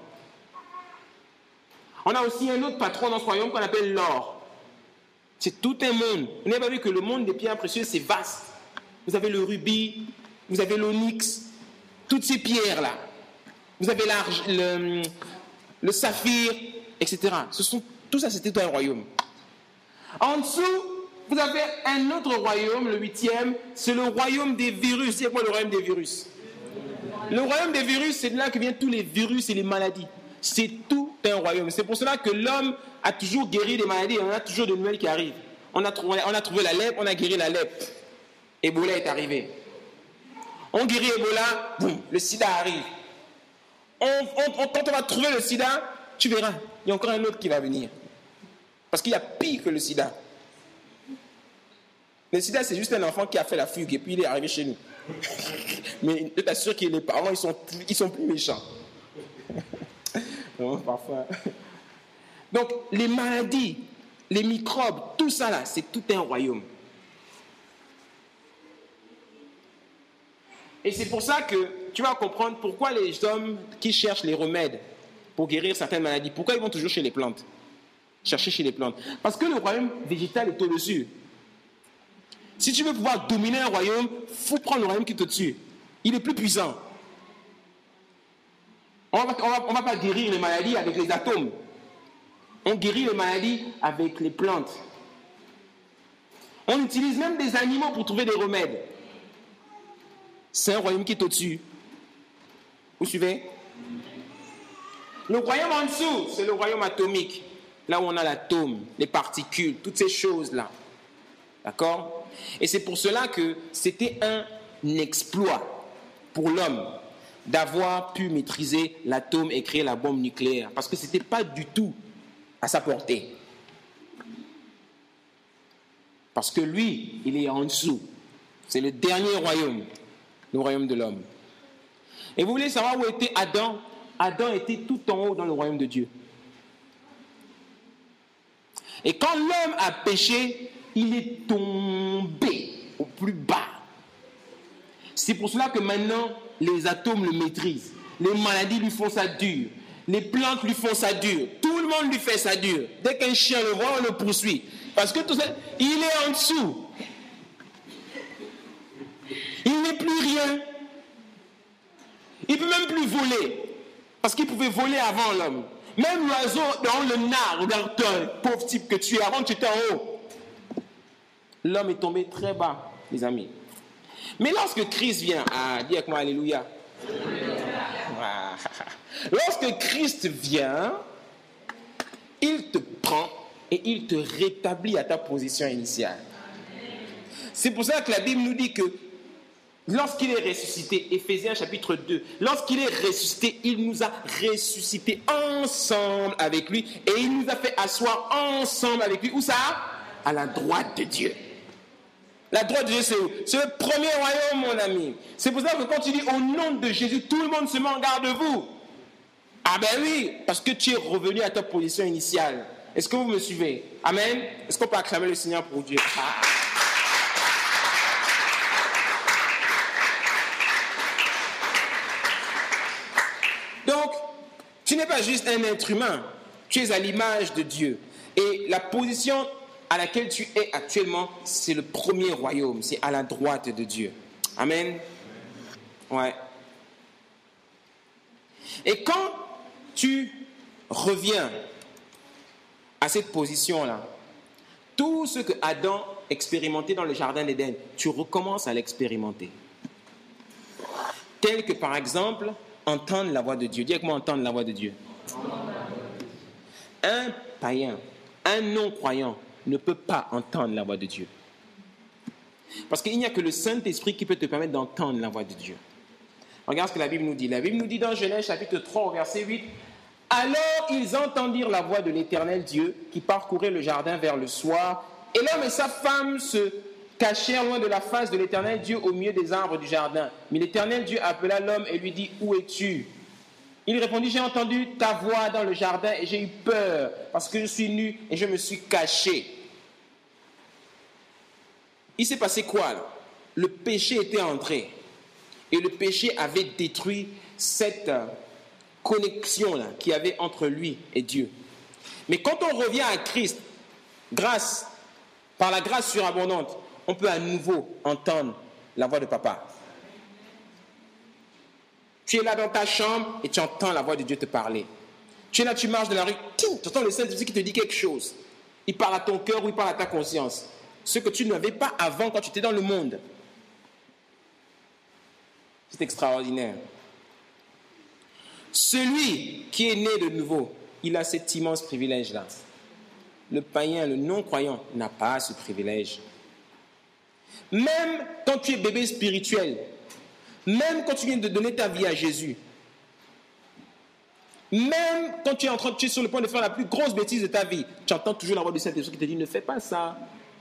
On a aussi un autre patron dans ce royaume qu'on appelle l'or. C'est tout un monde. Vous n'avez pas vu que le monde des pierres précieuses, c'est vaste. Vous avez le rubis, vous avez l'onyx, toutes ces pierres-là. Vous avez le saphir, etc. Tout ça, c'était un royaume. En dessous, vous avez un autre royaume, le huitième, c'est le royaume des virus. C'est quoi le royaume des virus? Le royaume des virus, c'est de là que viennent tous les virus et les maladies. C'est tout un royaume. C'est pour cela que l'homme a toujours guéri des maladies. On a toujours de nouvelles qui arrivent. On a trouvé la lèpre, on a guéri la lèpre. Ebola est arrivé. On guérit Ebola, boum, le sida arrive. Quand on va trouver le sida, tu verras, il y a encore un autre qui va venir. Parce qu'il y a pire que le sida. Le sida, c'est juste un enfant qui a fait la fugue et puis il est arrivé chez nous. Mais je t'assure que les parents, ils sont plus méchants. Non, parfois. Donc, les maladies, les microbes, tout ça là, c'est tout un royaume. Et c'est pour ça que tu vas comprendre pourquoi les hommes qui cherchent les remèdes pour guérir certaines maladies, pourquoi ils vont toujours chez les plantes, chercher chez les plantes. Parce que le royaume végétal est au-dessus. Si tu veux pouvoir dominer un royaume, il faut prendre le royaume qui est au-dessus. Il est plus puissant. On ne va pas guérir les maladies avec les atomes. On guérit les maladies avec les plantes. On utilise même des animaux pour trouver des remèdes. C'est un royaume qui est au-dessus. Vous suivez? Le royaume en dessous, c'est le royaume atomique. Là où on a l'atome, les particules, toutes ces choses-là. D'accord? Et c'est pour cela que c'était un exploit pour l'homme d'avoir pu maîtriser l'atome et créer la bombe nucléaire. Parce que ce n'était pas du tout à sa portée. Parce que lui, il est en dessous. C'est le dernier royaume, le royaume de l'homme. Et vous voulez savoir où était Adam? Adam était tout en haut dans le royaume de Dieu. Et quand l'homme a péché, il est tombé au plus bas. C'est pour cela que maintenant, les atomes le maîtrisent. Les maladies lui font ça dur. Les plantes lui font ça dur. Tout le monde lui fait ça dur. Dès qu'un chien le voit, on le poursuit. Parce que tout ça, il est en dessous. Il n'est plus rien. Il ne peut même plus voler. Parce qu'il pouvait voler avant l'homme. Même l'oiseau dans le nard, regarde-toi, pauvre type que tu es, avant tu étais en haut. L'homme est tombé très bas, les amis. Mais lorsque Christ vient, dis avec moi alléluia. Lorsque Christ vient, il te prend et il te rétablit à ta position initiale. C'est pour ça que la Bible nous dit que lorsqu'il est ressuscité, Éphésiens chapitre 2, lorsqu'il est ressuscité, il nous a ressuscités ensemble avec lui et il nous a fait asseoir ensemble avec lui. Où ça? À la droite de Dieu. La droite de Dieu, c'est où? C'est le premier royaume, mon ami. C'est pour ça que quand tu dis au nom de Jésus, tout le monde se met en garde de vous. Ah ben oui, parce que tu es revenu à ta position initiale. Est-ce que vous me suivez? Amen. Est-ce qu'on peut acclamer le Seigneur pour Dieu? Donc, tu n'es pas juste un être humain. Tu es à l'image de Dieu. Et la position à laquelle tu es actuellement, c'est le premier royaume. C'est à la droite de Dieu. Amen. Ouais. Et quand tu reviens à cette position-là, tout ce que Adam expérimentait dans le jardin d'Éden, tu recommences à l'expérimenter. Tel que par exemple, entendre la voix de Dieu. Dis avec moi, entendre la voix de Dieu. Un païen, un non-croyant ne peut pas entendre la voix de Dieu. Parce qu'il n'y a que le Saint-Esprit qui peut te permettre d'entendre la voix de Dieu. Regarde ce que la Bible nous dit. La Bible nous dit dans Genèse chapitre 3 au verset 8, « Alors ils entendirent la voix de l'Éternel Dieu qui parcourait le jardin vers le soir, et l'homme et sa femme se cachèrent loin de la face de l'Éternel Dieu au milieu des arbres du jardin. Mais l'Éternel Dieu appela l'homme et lui dit, « Où es-tu » Il répondit, « J'ai entendu ta voix dans le jardin et j'ai eu peur parce que je suis nu et je me suis caché. » Il s'est passé quoi là? Le péché était entré et le péché avait détruit cette connexion là qu'il y avait entre lui et Dieu. Mais quand on revient à Christ, par la grâce surabondante, on peut à nouveau entendre la voix de papa. Tu es là dans ta chambre et tu entends la voix de Dieu te parler. Tu es là, tu marches dans la rue, tu entends le Saint-Esprit qui te dit quelque chose. Il parle à ton cœur ou il parle à ta conscience. Ce que tu n'avais pas avant quand tu étais dans le monde. C'est extraordinaire. Celui qui est né de nouveau, il a cet immense privilège-là. Le païen, le non-croyant, n'a pas ce privilège. Même quand tu es bébé spirituel, même quand tu viens de donner ta vie à Jésus, même quand tu es sur le point de faire la plus grosse bêtise de ta vie, tu entends toujours la voix du Saint-Esprit qui te dit ne fais pas ça.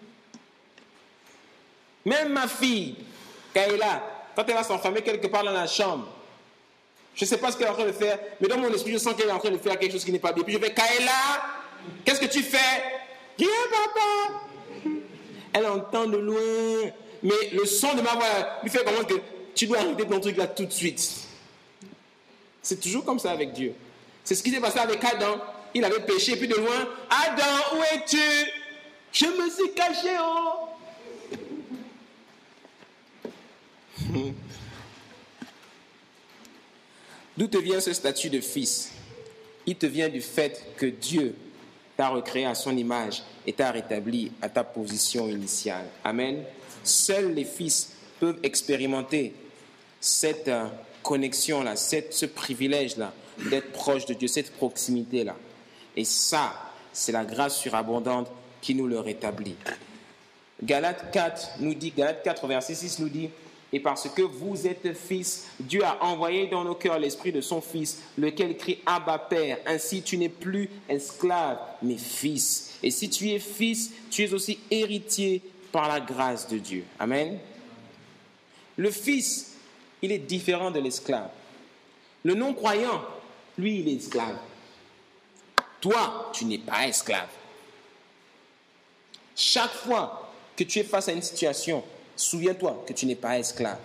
Même ma fille, Kaila, quand elle va s'enfermer quelque part dans la chambre, je ne sais pas ce qu'elle est en train de faire, mais dans mon esprit, je sens qu'elle est en train de faire quelque chose qui n'est pas bien. Puis je fais Kaila, qu'est-ce que tu fais? Rien, papa. Elle entend de loin, mais le son de ma voix lui fait comprendre que tu dois arrêter ton truc là tout de suite. C'est toujours comme ça avec Dieu. C'est ce qui s'est passé avec Adam. Il avait péché, et puis de loin, Adam, où es-tu? Je me suis caché, oh. D'où te vient ce statut de fils? Il te vient du fait que Dieu t'a recréé à son image et t'a rétabli à ta position initiale. Amen. Seuls les fils peuvent expérimenter cette connexion-là, ce privilège-là d'être proche de Dieu, cette proximité-là. Et ça, c'est la grâce surabondante qui nous le rétablit. Galates 4 nous dit, Galates 4 verset 6 nous dit, et parce que vous êtes fils, Dieu a envoyé dans nos cœurs l'esprit de son Fils, lequel crie Abba Père. Ainsi tu n'es plus esclave, mais fils. Et si tu es fils, tu es aussi héritier par la grâce de Dieu. Amen. Le fils, il est différent de l'esclave. Le non-croyant, lui, il est esclave. Toi, tu n'es pas esclave. Chaque fois que tu es face à une situation, souviens-toi que tu n'es pas esclave.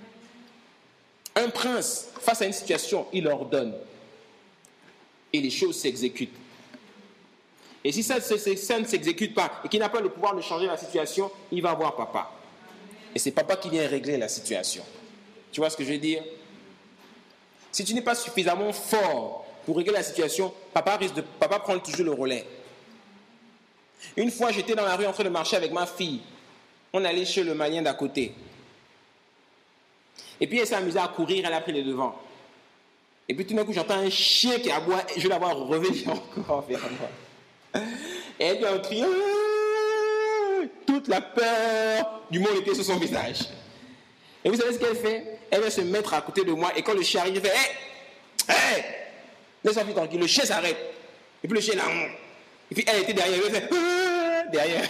Un prince, face à une situation, il ordonne. Et les choses s'exécutent. Et si ça ne s'exécute pas et qu'il n'a pas le pouvoir de changer la situation, il va voir papa. Et c'est papa qui vient régler la situation. Tu vois ce que je veux dire? Si tu n'es pas suffisamment fort pour régler la situation, papa prend toujours le relais. Une fois, j'étais dans la rue en train de marcher avec ma fille. On allait chez le malien d'à côté. Et puis elle s'est amusée à courir, elle a pris les devants. Et puis tout d'un coup, j'entends un chien qui aboie, je vais la voir revenir encore vers moi. Et elle a crié, toute la peur du monde était sur son visage. Et vous savez ce qu'elle fait? Elle va se mettre à côté de moi, et quand le chien arrive, elle fait, hé, laisse-moi plus tranquille, le chien s'arrête. Et puis le chien là, et puis elle était derrière, elle fait, derrière.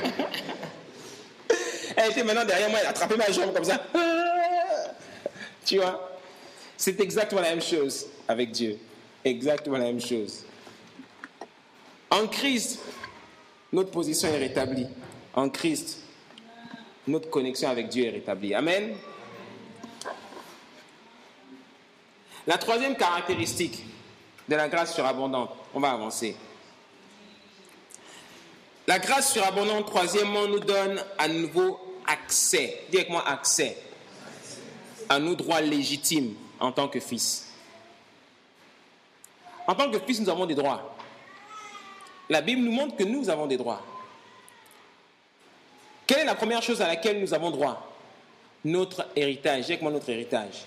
Elle était maintenant derrière moi, elle a attrapé ma jambe comme ça. Tu vois? C'est exactement la même chose avec Dieu. Exactement la même chose. En Christ, notre position est rétablie. En Christ, notre connexion avec Dieu est rétablie. Amen. La troisième caractéristique de la grâce surabondante, on va avancer. La grâce surabondante, troisièmement, nous donne à nouveau accès. Dis avec moi accès à nos droits légitimes en tant que fils. En tant que fils, nous avons des droits. La Bible nous montre que nous avons des droits. Quelle est la première chose à laquelle nous avons droit? Notre héritage. Dis avec moi notre héritage.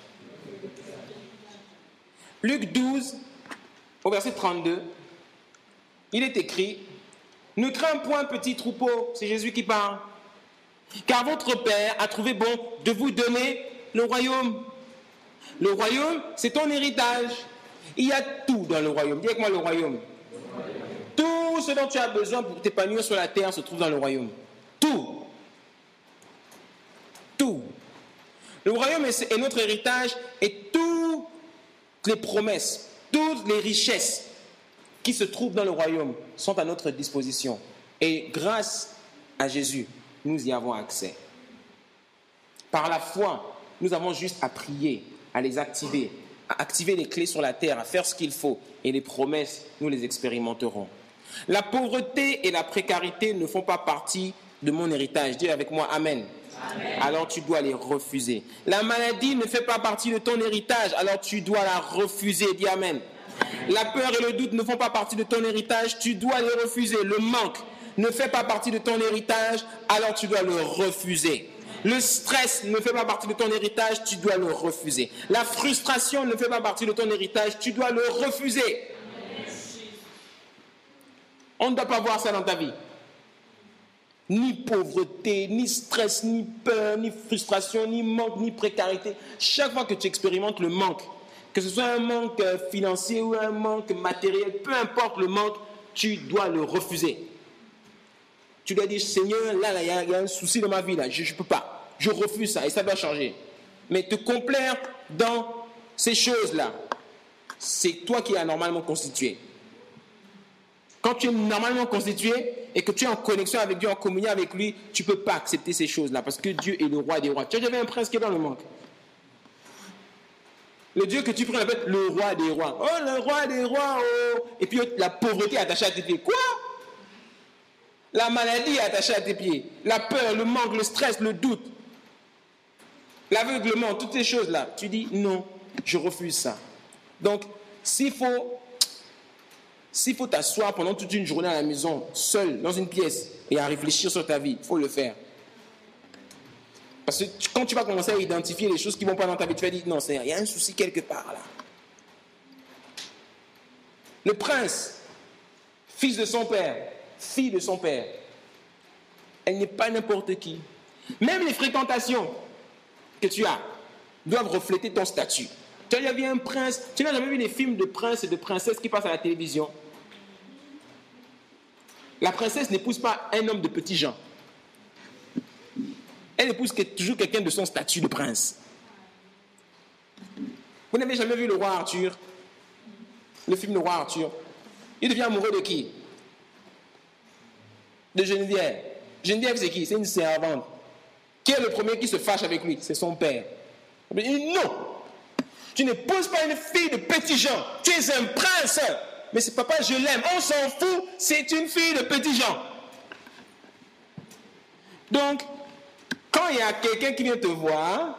Luc 12, au verset 32, il est écrit: ne crains point, petit troupeau, c'est Jésus qui parle, car votre Père a trouvé bon de vous donner le royaume. Le royaume, c'est ton héritage. Il y a tout dans le royaume. Dis avec moi le royaume. Tout ce dont tu as besoin pour t'épanouir sur la terre se trouve dans le royaume. Tout. Tout. Le royaume est notre héritage et toutes les promesses, toutes les richesses qui se trouvent dans le royaume sont à notre disposition. Et grâce à Jésus, nous y avons accès. Par la foi, nous avons juste à prier, à les activer, à activer les clés sur la terre, à faire ce qu'il faut. Et les promesses, nous les expérimenterons. La pauvreté et la précarité ne font pas partie de mon héritage. Dis avec moi Amen. Amen. Alors tu dois les refuser. La maladie ne fait pas partie de ton héritage. Alors tu dois la refuser. Dis Amen. La peur et le doute ne font pas partie de ton héritage. Tu dois les refuser. Le manque ne fait pas partie de ton héritage. Alors tu dois le refuser. Le stress ne fait pas partie de ton héritage, tu dois le refuser. La frustration ne fait pas partie de ton héritage, tu dois le refuser. On ne doit pas voir ça dans ta vie. Ni pauvreté, ni stress, ni peur, ni frustration, ni manque, ni précarité. Chaque fois que tu expérimentes le manque, que ce soit un manque financier ou un manque matériel, peu importe le manque, tu dois le refuser. Tu dois dire, Seigneur, là, il y a un souci dans ma vie, là, je ne peux pas. Je refuse ça et ça doit changer. Mais te complaire dans ces choses-là, c'est toi qui es anormalement constitué. Quand tu es normalement constitué et que tu es en connexion avec Dieu, en communion avec lui, tu ne peux pas accepter ces choses-là parce que Dieu est le roi des rois. Tu as déjà vu un prince qui est dans le manque. Le Dieu que tu prends appelle le roi des rois. Oh, le roi des rois, oh. Et puis la pauvreté est attachée à tes pieds. Quoi? La maladie est attachée à tes pieds. La peur, le manque, le stress, le doute, l'aveuglement, toutes ces choses-là. Tu dis non, je refuse ça. Donc, s'il faut t'asseoir pendant toute une journée à la maison, seul, dans une pièce, et à réfléchir sur ta vie, il faut le faire. Parce que quand tu vas commencer à identifier les choses qui ne vont pas dans ta vie, tu vas dire, non, il y a un souci quelque part là. Le prince, fils de son père, fille de son père, elle n'est pas n'importe qui. Même les fréquentations que tu as doivent refléter ton statut. Tu as déjà vu un prince, tu n'as jamais vu des films de princes et de princesses qui passent à la télévision. La princesse n'épouse pas un homme de petits gens. Elle épouse toujours quelqu'un de son statut de prince. Vous n'avez jamais vu le roi Arthur? Le film Le roi Arthur. Il devient amoureux de qui? De Geneviève. Geneviève, c'est qui? C'est une servante. Qui est le premier qui se fâche avec lui? C'est son père. Il dit non! Tu n'épouses pas une fille de petits gens. Tu es un prince. Mais c'est papa, je l'aime. On s'en fout. C'est une fille de petits gens. Donc, quand il y a quelqu'un qui vient te voir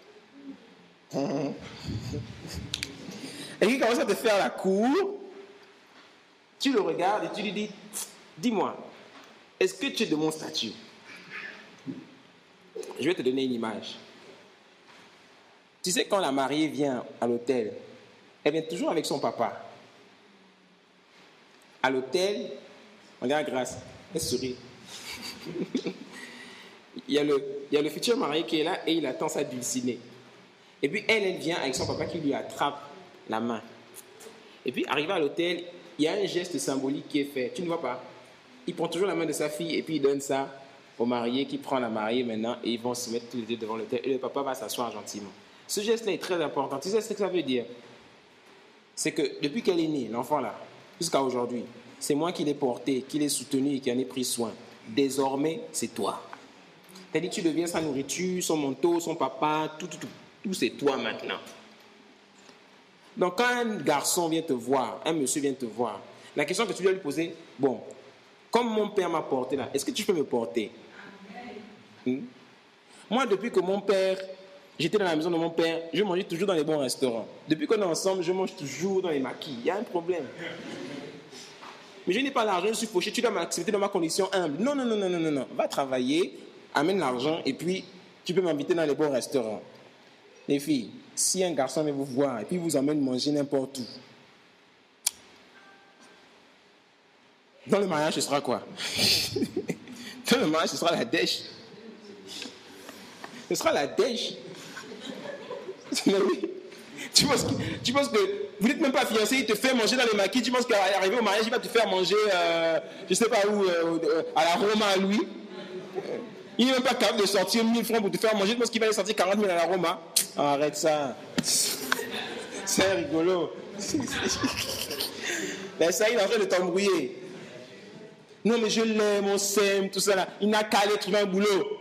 et qui commence à te faire la cour, tu le regardes et tu lui dis, dis-moi, est-ce que tu es de mon statut? Je vais te donner une image. Tu sais, quand la mariée vient à l'hôtel, elle vient toujours avec son papa. À l'hôtel, regarde Grâce, elle sourit. Il y a le futur marié qui est là et il attend sa dulcinée. Et puis elle vient avec son papa qui lui attrape la main. Et puis arrivé à l'hôtel, il y a un geste symbolique qui est fait. Tu ne vois pas? Il prend toujours la main de sa fille et puis il donne ça au marié qui prend la mariée maintenant et ils vont se mettre tous les deux devant l'hôtel et le papa va s'asseoir gentiment. Ce geste-là est très important. Tu sais ce que ça veut dire? C'est que depuis qu'elle est née, l'enfant là, jusqu'à aujourd'hui, c'est moi qui l'ai porté, qui l'ai soutenu et qui en ai pris soin. Désormais, c'est toi. C'est-à-dire tu deviens sa nourriture, son manteau, son papa, tout c'est toi maintenant. Donc quand un garçon vient te voir, un monsieur vient te voir, la question que tu dois lui poser, bon, comme mon père m'a porté là, est-ce que tu peux me porter? Moi, depuis que mon père, j'étais dans la maison de mon père, je mangeais toujours dans les bons restaurants. Depuis qu'on est ensemble, je mange toujours dans les maquis. Il y a un problème. Mais je n'ai pas l'argent, je suis fauché, tu dois m'accepter dans ma condition humble. Non. Va travailler, amène l'argent et puis tu peux m'inviter dans les bons restaurants. Les filles, si un garçon vient vous voir et puis vous emmène manger n'importe où, dans le mariage, ce sera quoi? Dans le mariage, ce sera la dèche. Ce sera la dèche. Mais oui. Tu penses que vous n'êtes même pas fiancé, il te fait manger dans les maquis, tu penses qu'arrivé au mariage, il va te faire manger, je ne sais pas où, à la Roma à lui. Il n'est même pas capable de sortir 1000 francs pour te faire manger, tu penses qu'il va aller sortir 40 000 à la Roma. Arrête ça. C'est rigolo. Mais ça, il est en train de t'embrouiller. Non, mais je l'aime, on s'aime, tout ça là. Il n'a qu'à aller trouver un boulot.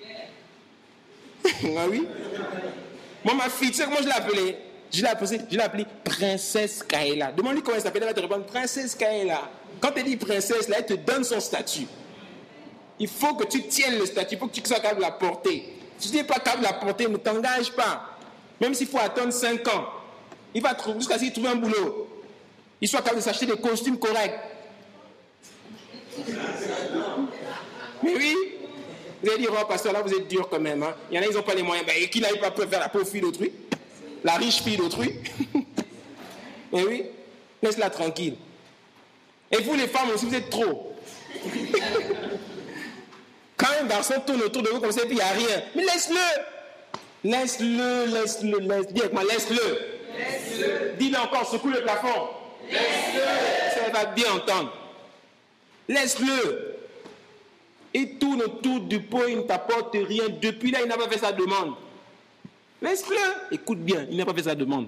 Ah oui? Moi, ma fille, tu sais comment je l'ai appelée? Je l'ai appelée Princesse Kaela. Demande-lui comment elle s'appelle, elle va te répondre Princesse Kaela. Quand elle dit princesse, là, elle te donne son statut. Il faut que tu tiennes le statut, il faut que tu sois capable de la porter. Si tu n'es pas capable de la porter, ne t'engage pas. Même s'il faut attendre 5 ans, il va trouver, jusqu'à ce qu'il trouve un boulot. Il soit capable de s'acheter des costumes corrects. Mais oui, Vous allez dire, oh pasteur, là vous êtes dur quand même. Hein. Il y en a, ils n'ont pas les moyens. Ben, qui n'arrive pas à faire la pauvre fille d'autrui? La riche fille d'autrui? Eh oui, laisse-la tranquille. Et vous les femmes aussi, vous êtes trop. Quand un garçon tourne autour de vous comme ça, et puis il n'y a rien. Mais laisse-le. Laisse-le. Dis avec moi, laisse-le. Dis-le encore, secoue le plafond. Laisse-le. Ça va bien entendre. Laisse-le. Il tourne autour du pot, il ne t'apporte rien. Depuis là, il n'a pas fait sa demande. Laisse-le. Écoute bien, il n'a pas fait sa demande.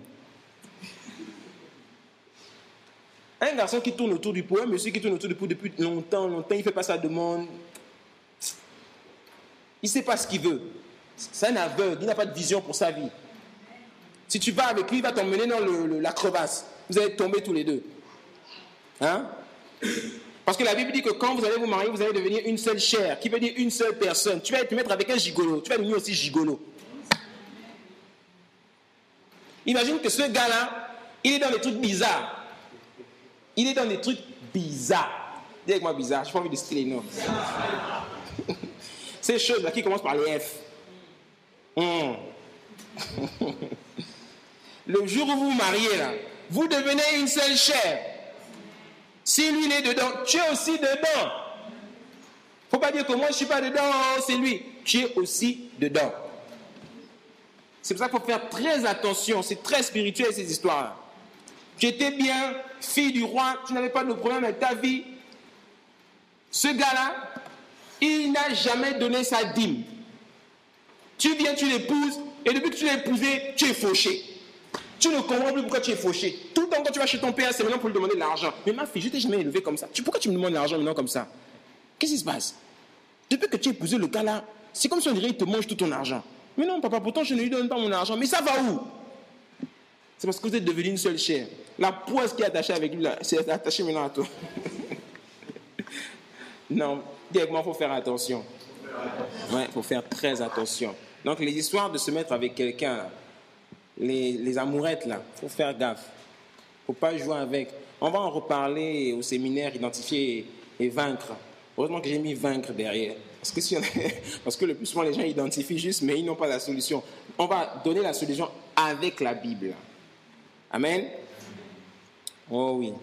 Un garçon qui tourne autour du pot, un monsieur qui tourne autour du pot depuis longtemps, il ne fait pas sa demande. Il ne sait pas ce qu'il veut. C'est un aveugle, il n'a pas de vision pour sa vie. Si tu vas avec lui, il va t'emmener dans la crevasse. Vous allez tomber tous les deux. Hein? Parce que la Bible dit que quand vous allez vous marier, vous allez devenir une seule chair, qui veut dire une seule personne. Tu vas te mettre avec un gigolo, tu vas devenir aussi gigolo. Imagine que ce gars-là, il est dans des trucs bizarres. Il est dans des trucs bizarres. Dis avec moi bizarre, je n'ai pas envie de citer les noms. Ces choses-là qui commencent par les F. Le jour où vous vous mariez, là, vous devenez une seule chair. Si lui il est dedans, tu es aussi dedans. Il ne faut pas dire que moi je ne suis pas dedans, c'est lui. Tu es aussi dedans. C'est pour ça qu'il faut faire très attention. C'est très spirituel ces histoires-là. Tu étais bien, fille du roi, tu n'avais pas de problème avec ta vie. Ce gars-là, il n'a jamais donné sa dîme. Tu viens, tu l'épouses, et depuis que tu l'as épousé, tu es fauché. Tu ne comprends plus pourquoi tu es fauché. Tout le temps quand tu vas chez ton père, c'est maintenant pour lui demander de l'argent. Mais ma fille, je ne t'ai jamais élevé comme ça. Pourquoi tu me demandes de l'argent maintenant comme ça? Qu'est-ce qui se passe? Depuis que tu as épousé le gars-là, c'est comme si on dirait qu'il te mange tout ton argent. Mais non, papa, pourtant je ne lui donne pas mon argent. Mais ça va où? C'est parce que vous êtes devenu une seule chair. La poisse qui est attachée avec lui, là, c'est attachée maintenant à toi. Non, directement, il faut faire attention. Ouais, il faut faire très attention. Donc, les histoires de se mettre avec quelqu'un, là, les amourettes, là, il faut faire gaffe. Il ne faut pas jouer avec. On va en reparler au séminaire, identifier et vaincre. Heureusement que j'ai mis vaincre derrière. Parce que le plus souvent, les gens identifient juste, mais ils n'ont pas la solution. On va donner la solution avec la Bible. Amen. Oh oui.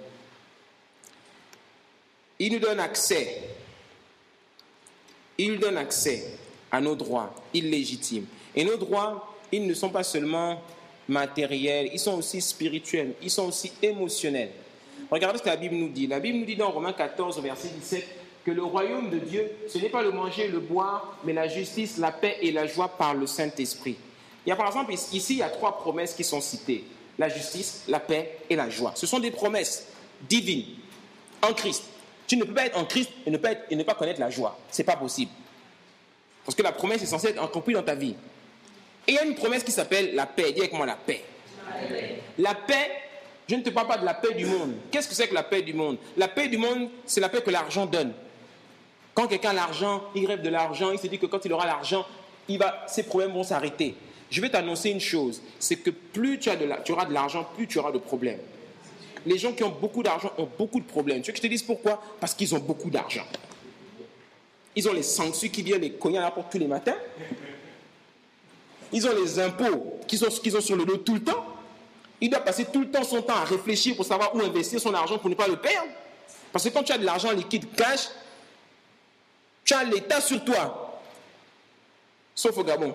Il nous donne accès. Il nous donne accès à nos droits illégitimes. Et nos droits, ils ne sont pas seulement matériels, ils sont aussi spirituels, ils sont aussi émotionnels. Regardez ce que la Bible nous dit. La Bible nous dit dans Romains 14, verset 17, que le royaume de Dieu, ce n'est pas le manger et le boire, mais la justice, la paix et la joie par le Saint-Esprit. Il y a par exemple, ici, il y a 3 promesses qui sont citées. La justice, la paix et la joie. Ce sont des promesses divines en Christ. Tu ne peux pas être en Christ et ne pas connaître la joie. Ce n'est pas possible. Parce que la promesse est censée être accomplie dans ta vie. Et il y a une promesse qui s'appelle la paix. Dis avec moi la paix. La paix, je ne te parle pas de la paix du monde. Qu'est-ce que c'est que la paix du monde? La paix du monde, c'est la paix que l'argent donne. Quand quelqu'un a l'argent, il rêve de l'argent, il se dit que quand il aura l'argent, ses problèmes vont s'arrêter. Je vais t'annoncer une chose, c'est que plus tu auras de l'argent, plus tu auras de problèmes. Les gens qui ont beaucoup d'argent ont beaucoup de problèmes. Tu veux que je te dise pourquoi? Parce qu'ils ont beaucoup d'argent. Ils ont les sanctions qui viennent les cogner à la porte tous les matins. Ils ont les impôts qu'ils ont sur le dos tout le temps. Il doit passer tout le temps son temps à réfléchir pour savoir où investir son argent pour ne pas le perdre. Parce que quand tu as de l'argent liquide cash, tu as l'État sur toi. Sauf au Gabon.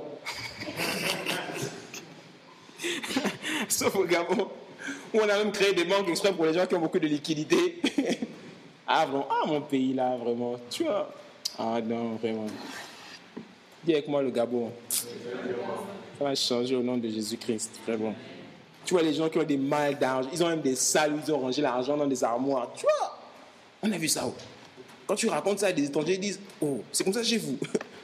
Sauf au Gabon, où on a même créé des banques exprès pour les gens qui ont beaucoup de liquidités. Ah bon, mon pays là, vraiment, tu vois. Ah non, vraiment. Dis avec moi le Gabon. Ça va changer au nom de Jésus-Christ, vraiment. Tu vois les gens qui ont des mal d'argent, ils ont même des salles où ils ont rangé l'argent dans des armoires. Tu vois, on a vu ça où? Quand tu racontes ça à des étrangers, ils disent, oh, c'est comme ça chez vous.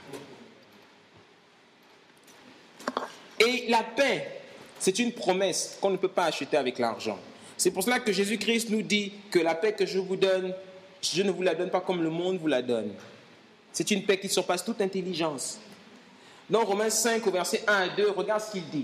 Et la paix, c'est une promesse qu'on ne peut pas acheter avec l'argent. C'est pour cela que Jésus-Christ nous dit que la paix que je vous donne, je ne vous la donne pas comme le monde vous la donne. C'est une paix qui surpasse toute intelligence. Dans Romains 5, au verset 1 à 2, regarde ce qu'il dit.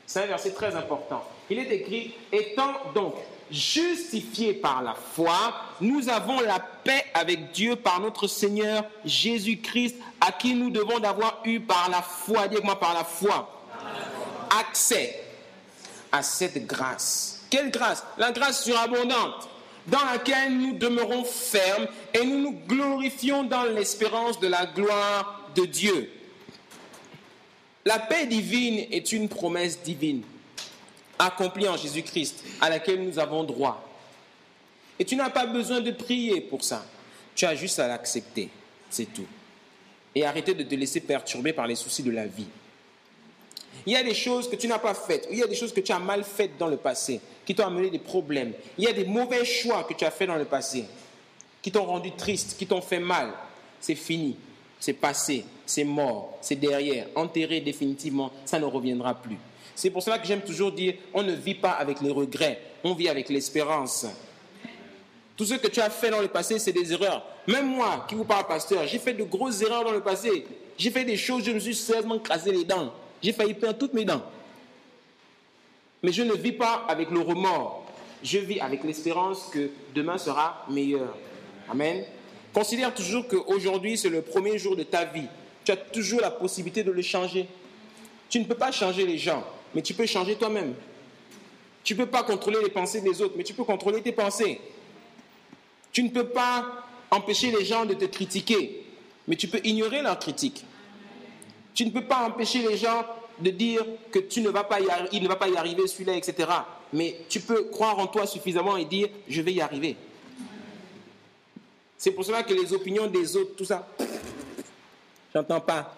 C'est un verset très important. Il est écrit, étant donc justifiés par la foi, nous avons la paix avec Dieu par notre Seigneur Jésus-Christ, à qui nous devons d'avoir eu par la foi, dis-moi par la foi, accès à cette grâce. Quelle grâce? La grâce surabondante, dans laquelle nous demeurons fermes et nous nous glorifions dans l'espérance de la gloire de Dieu. La paix divine est une promesse divine, accomplie en Jésus-Christ, à laquelle nous avons droit. Et tu n'as pas besoin de prier pour ça. Tu as juste à l'accepter, c'est tout. Et arrêter de te laisser perturber par les soucis de la vie. Il y a des choses que tu n'as pas faites, il y a des choses que tu as mal faites dans le passé, qui t'ont amené des problèmes. Il y a des mauvais choix que tu as faits dans le passé, qui t'ont rendu triste, qui t'ont fait mal. C'est fini, c'est passé, c'est mort, c'est derrière, enterré définitivement, ça ne reviendra plus. C'est pour cela que j'aime toujours dire, on ne vit pas avec les regrets, on vit avec l'espérance. Tout ce que tu as fait dans le passé, c'est des erreurs. Même moi, qui vous parle, pasteur, j'ai fait de grosses erreurs dans le passé. J'ai fait des choses, je me suis sérieusement cassé les dents. J'ai failli perdre toutes mes dents. Mais je ne vis pas avec le remords. Je vis avec l'espérance que demain sera meilleur. Amen. Considère toujours qu'aujourd'hui, c'est le premier jour de ta vie. Tu as toujours la possibilité de le changer. Tu ne peux pas changer les gens, mais tu peux changer toi-même. Tu ne peux pas contrôler les pensées des autres, mais tu peux contrôler tes pensées. Tu ne peux pas empêcher les gens de te critiquer, mais tu peux ignorer leurs critiques. Tu ne peux pas empêcher les gens de dire que il ne va pas y arriver celui-là, etc. Mais tu peux croire en toi suffisamment et dire « je vais y arriver ». C'est pour cela que les opinions des autres, tout ça, j'entends pas.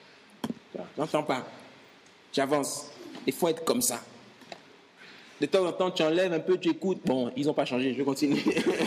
J'avance. Il faut être comme ça. De temps en temps, tu enlèves un peu, tu écoutes. Bon, ils n'ont pas changé, je continue.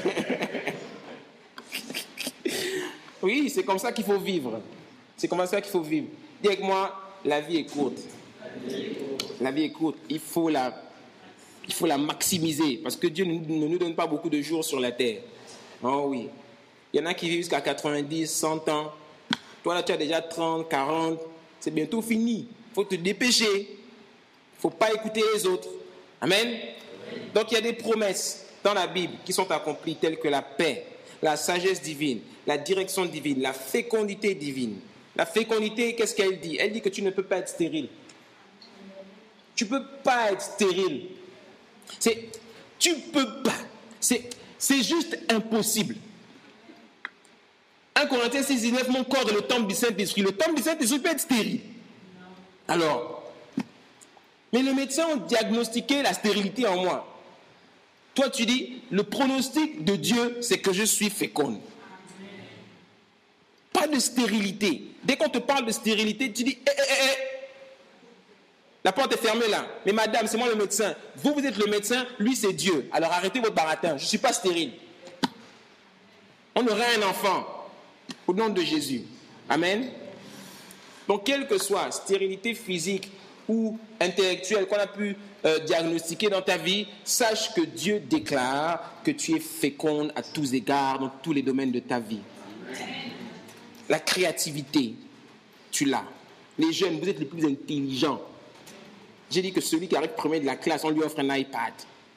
Oui, c'est comme ça qu'il faut vivre. C'est comme ça qu'il faut vivre. Dis avec moi, la vie est courte. La vie est courte. Il faut la maximiser. Parce que Dieu ne nous donne pas beaucoup de jours sur la terre. Oh oui. Il y en a qui vivent jusqu'à 90, 100 ans. Toi, là, tu as déjà 30, 40. C'est bientôt fini. Il faut te dépêcher. Il ne faut pas écouter les autres. Amen. Donc, il y a des promesses dans la Bible qui sont accomplies, telles que la paix, la sagesse divine, la direction divine, la fécondité divine. La fécondité, qu'est-ce qu'elle dit? Elle dit que tu ne peux pas être stérile. Tu ne peux pas être stérile. Tu ne peux pas. C'est juste impossible. 1 Corinthiens 6,19, mon corps est le temple du Saint-Esprit. Le temple du Saint-Esprit peut être stérile. Alors, mais les médecins ont diagnostiqué la stérilité en moi. Toi, tu dis, le pronostic de Dieu, c'est que je suis féconde. Pas de stérilité. Dès qu'on te parle de stérilité, tu dis, la porte est fermée là. Mais madame, c'est moi le médecin. Vous êtes le médecin, lui c'est Dieu. Alors arrêtez votre baratin. Je ne suis pas stérile. On aurait un enfant. Au nom de Jésus. Amen. Donc, quelle que soit stérilité physique ou intellectuelle qu'on a pu diagnostiquer dans ta vie, sache que Dieu déclare que tu es féconde à tous égards, dans tous les domaines de ta vie. La créativité, tu l'as. Les jeunes, vous êtes les plus intelligents. J'ai dit que celui qui arrive premier de la classe, on lui offre un iPad.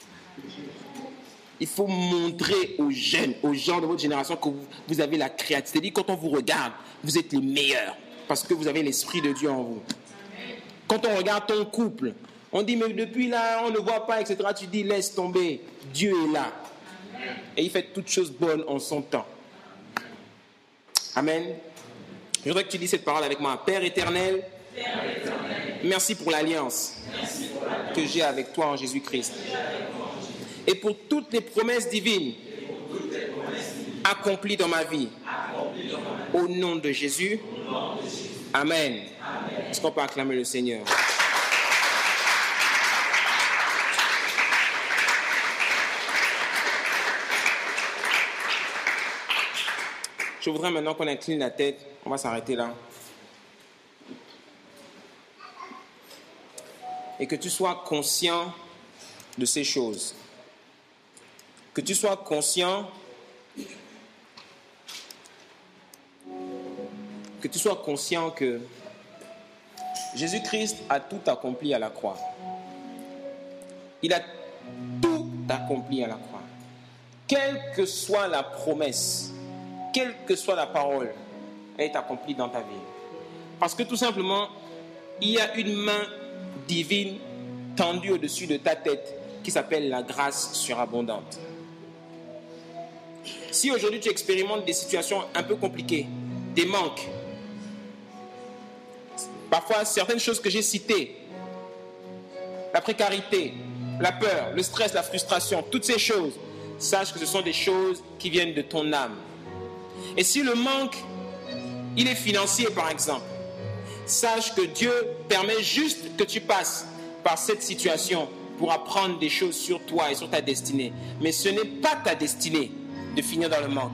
Il faut montrer aux jeunes, aux gens de votre génération que vous avez la créativité. C'est-à-dire quand on vous regarde, vous êtes les meilleurs parce que vous avez l'Esprit de Dieu en vous. Quand on regarde ton couple, on dit mais depuis là, on ne voit pas, etc. Tu dis laisse tomber, Dieu est là. Et il fait toutes choses bonnes en son temps. Amen. Je voudrais que tu dises cette parole avec moi. Père éternel, merci pour l'alliance que j'ai avec toi en Jésus-Christ. Et pour toutes les promesses divines accomplies dans ma vie. Au nom de Jésus. Amen. Est-ce qu'on peut acclamer le Seigneur? Je voudrais maintenant qu'on incline la tête. On va s'arrêter là. Et que tu sois conscient de ces choses. Que tu sois conscient que Jésus-Christ a tout accompli à la croix. Il a tout accompli à la croix. Quelle que soit la promesse, quelle que soit la parole, elle est accomplie dans ta vie. Parce que tout simplement, il y a une main divine tendue au-dessus de ta tête qui s'appelle la grâce surabondante. Si aujourd'hui tu expérimentes des situations un peu compliquées, des manques, parfois certaines choses que j'ai citées, la précarité, la peur, le stress, la frustration, toutes ces choses, sache que ce sont des choses qui viennent de ton âme. Et si le manque, il est financier par exemple, sache que Dieu permet juste que tu passes par cette situation pour apprendre des choses sur toi et sur ta destinée. Mais ce n'est pas ta destinée de finir dans le manque.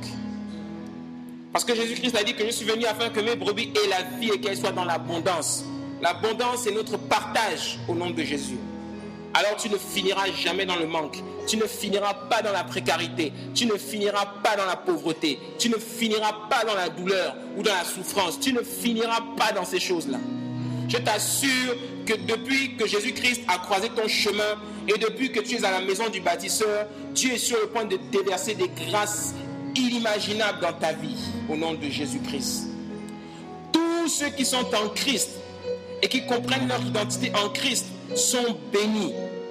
Parce que Jésus-Christ a dit que je suis venu afin que mes brebis aient la vie et qu'elles soient dans l'abondance. L'abondance est notre partage au nom de Jésus. Alors tu ne finiras jamais dans le manque. Tu ne finiras pas dans la précarité. Tu ne finiras pas dans la pauvreté. Tu ne finiras pas dans la douleur ou dans la souffrance. Tu ne finiras pas dans ces choses-là. Je t'assure que depuis que Jésus-Christ a croisé ton chemin et depuis que tu es à la maison du bâtisseur, Dieu est sur le point de déverser des grâces inimaginables dans ta vie au nom de Jésus-Christ. Tous ceux qui sont en Christ et qui comprennent leur identité en Christ sont bénis.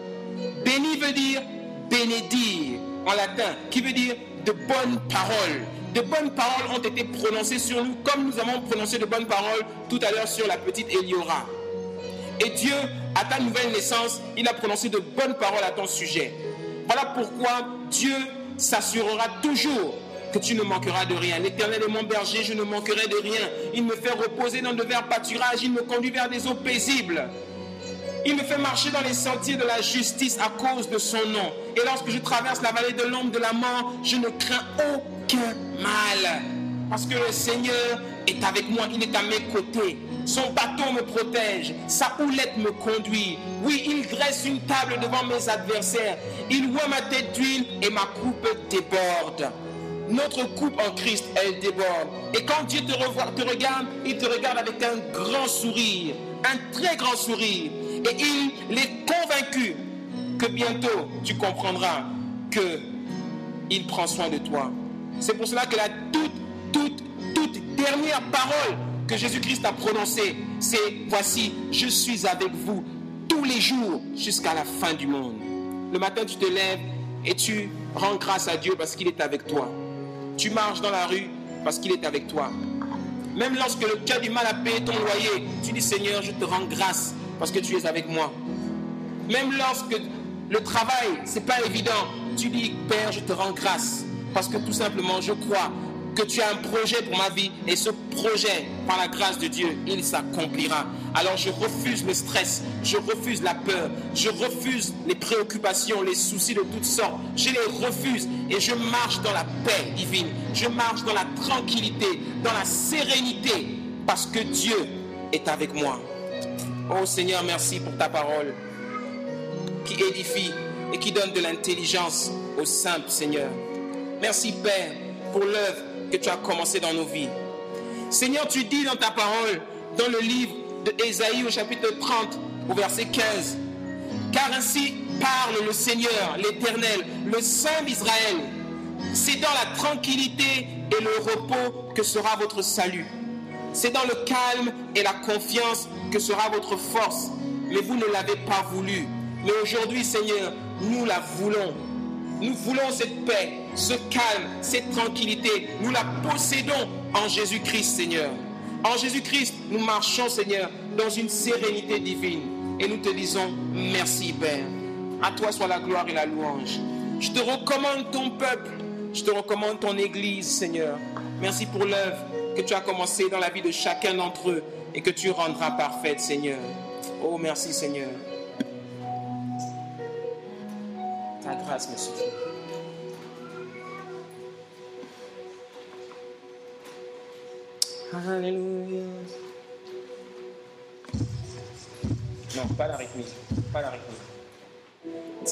Béni veut dire bénédire en latin, qui veut dire de bonnes paroles. De bonnes paroles ont été prononcées sur nous, comme nous avons prononcé de bonnes paroles tout à l'heure sur la petite Eliora. Et Dieu, à ta nouvelle naissance, il a prononcé de bonnes paroles à ton sujet. Voilà pourquoi Dieu s'assurera toujours que tu ne manqueras de rien. L'Éternel est mon berger, je ne manquerai de rien. Il me fait reposer dans de verts pâturages, il me conduit vers des eaux paisibles. Il me fait marcher dans les sentiers de la justice à cause de son nom. Et lorsque je traverse la vallée de l'ombre de la mort, je ne crains aucun mal. Parce que le Seigneur est avec moi, il est à mes côtés. Son bâton me protège, sa houlette me conduit. Oui, il dresse une table devant mes adversaires. Il oint ma tête d'huile et ma coupe déborde. Notre coupe en Christ, elle déborde. Et quand Dieu te regarde, il te regarde avec un grand sourire, un très grand sourire. Et il est convaincu que bientôt tu comprendras qu'il prend soin de toi. C'est pour cela que la toute dernière parole que Jésus-Christ a prononcée, c'est « Voici, je suis avec vous tous les jours jusqu'à la fin du monde. » Le matin, tu te lèves et tu rends grâce à Dieu parce qu'il est avec toi. Tu marches dans la rue parce qu'il est avec toi. Même lorsque tu as du mal à payer ton loyer, tu dis « Seigneur, je te rends grâce parce que tu es avec moi. » Même lorsque le travail, c'est pas évident, tu dis « Père, je te rends grâce parce que tout simplement, je crois que tu as un projet pour ma vie et ce projet, par la grâce de Dieu, il s'accomplira. Alors je refuse le stress, je refuse la peur, je refuse les préoccupations, les soucis de toutes sortes. Je les refuse et je marche dans la paix divine. Je marche dans la tranquillité, dans la sérénité, parce que Dieu est avec moi. Oh Seigneur, merci pour ta parole qui édifie et qui donne de l'intelligence aux simples, Seigneur. Merci Père pour l'œuvre que tu as commencé dans nos vies. Seigneur, tu dis dans ta parole, dans le livre de Ésaïe au chapitre 30, au verset 15, « Car ainsi parle le Seigneur, l'Éternel, le Saint d'Israël. C'est dans la tranquillité et le repos que sera votre salut. C'est dans le calme et la confiance que sera votre force. Mais vous ne l'avez pas voulu. Mais aujourd'hui, Seigneur, nous la voulons. Nous voulons cette paix, ce calme, cette tranquillité. Nous la possédons en Jésus-Christ, Seigneur. En Jésus-Christ, nous marchons, Seigneur, dans une sérénité divine. Et nous te disons merci, Père. À toi soit la gloire et la louange. Je te recommande ton peuple. Je te recommande ton Église, Seigneur. Merci pour l'œuvre que tu as commencée dans la vie de chacun d'entre eux et que tu rendras parfaite, Seigneur. Oh, merci, Seigneur. Ta grâce me suffit. Alléluia. Non, pas la rythmique. Pas la rythmique.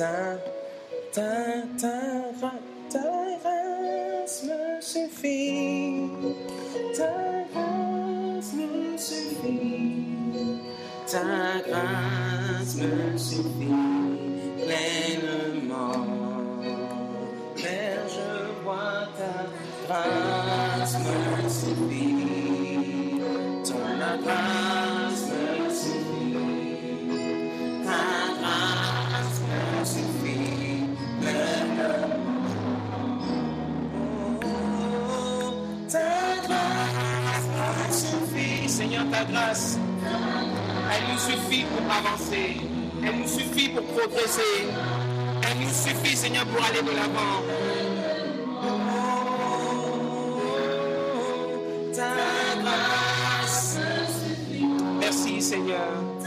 Ta grâce me suffit. Ta grâce me suffit. Ta grâce me suffit. pleinement. Père, je vois ta grâce me suffit. Ton grâce me suffit. Ta grâce me suffit pleinement. Ta grâce me suffit. Seigneur, ta grâce, elle nous suffit pour avancer. Elle nous suffit pour progresser. Elle nous suffit, Seigneur, pour aller de l'avant. Ta grâce. Merci, Seigneur.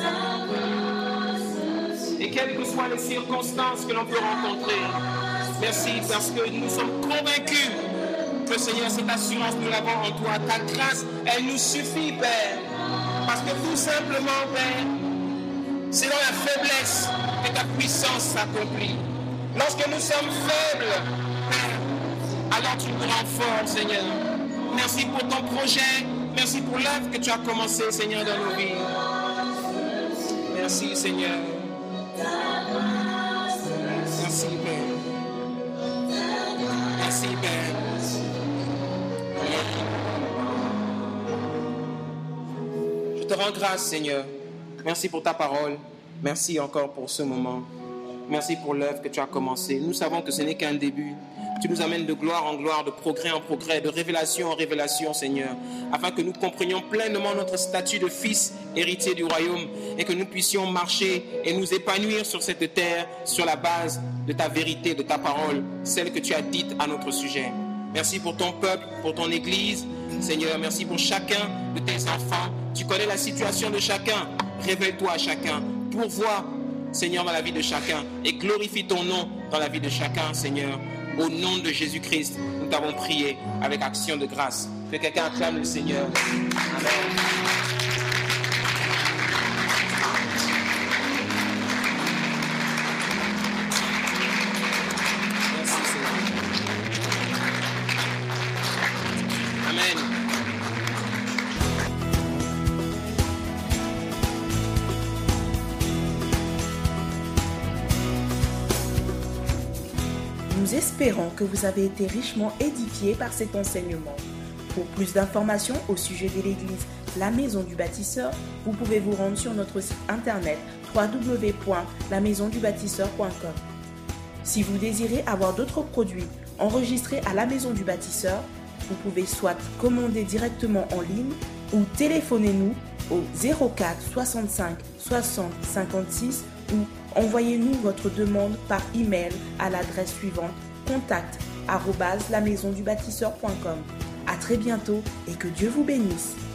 Et quelles que soient les circonstances que l'on peut rencontrer, merci parce que nous sommes convaincus que, Seigneur, cette assurance, nous l'avons en toi. Ta grâce, elle nous suffit, Père. Parce que tout simplement, Père, c'est dans la faiblesse que ta puissance s'accomplit. Lorsque nous sommes faibles, Père, alors tu nous rends forts, Seigneur. Merci pour ton projet. Merci pour l'œuvre que tu as commencé, Seigneur, dans nos vies. Merci, Seigneur. Merci, Père. Merci, Père. Je te rends grâce, Seigneur. Merci pour ta parole. Merci encore pour ce moment. Merci pour l'œuvre que tu as commencée. Nous savons que ce n'est qu'un début. Tu nous amènes de gloire en gloire, de progrès en progrès, de révélation en révélation, Seigneur, afin que nous comprenions pleinement notre statut de fils héritier du royaume et que nous puissions marcher et nous épanouir sur cette terre sur la base de ta vérité, de ta parole, celle que tu as dite à notre sujet. Merci pour ton peuple, pour ton Église. Seigneur, merci pour chacun de tes enfants. Tu connais la situation de chacun. Révèle-toi à chacun. Pourvois, Seigneur, dans la vie de chacun et glorifie ton nom dans la vie de chacun, Seigneur. Au nom de Jésus-Christ, nous t'avons prié avec action de grâce. Que quelqu'un acclame le Seigneur. Amen. Nous espérons que vous avez été richement édifiés par cet enseignement. Pour plus d'informations au sujet de l'église La Maison du Bâtisseur, vous pouvez vous rendre sur notre site internet www.lamaisondubâtisseur.com. Si vous désirez avoir d'autres produits enregistrés à La Maison du Bâtisseur, vous pouvez soit commander directement en ligne ou téléphonez-nous au 04 65 60 56 ou envoyez-nous votre demande par email à l'adresse suivante contact@lamaisondubâtisseur.com. À très bientôt et que Dieu vous bénisse.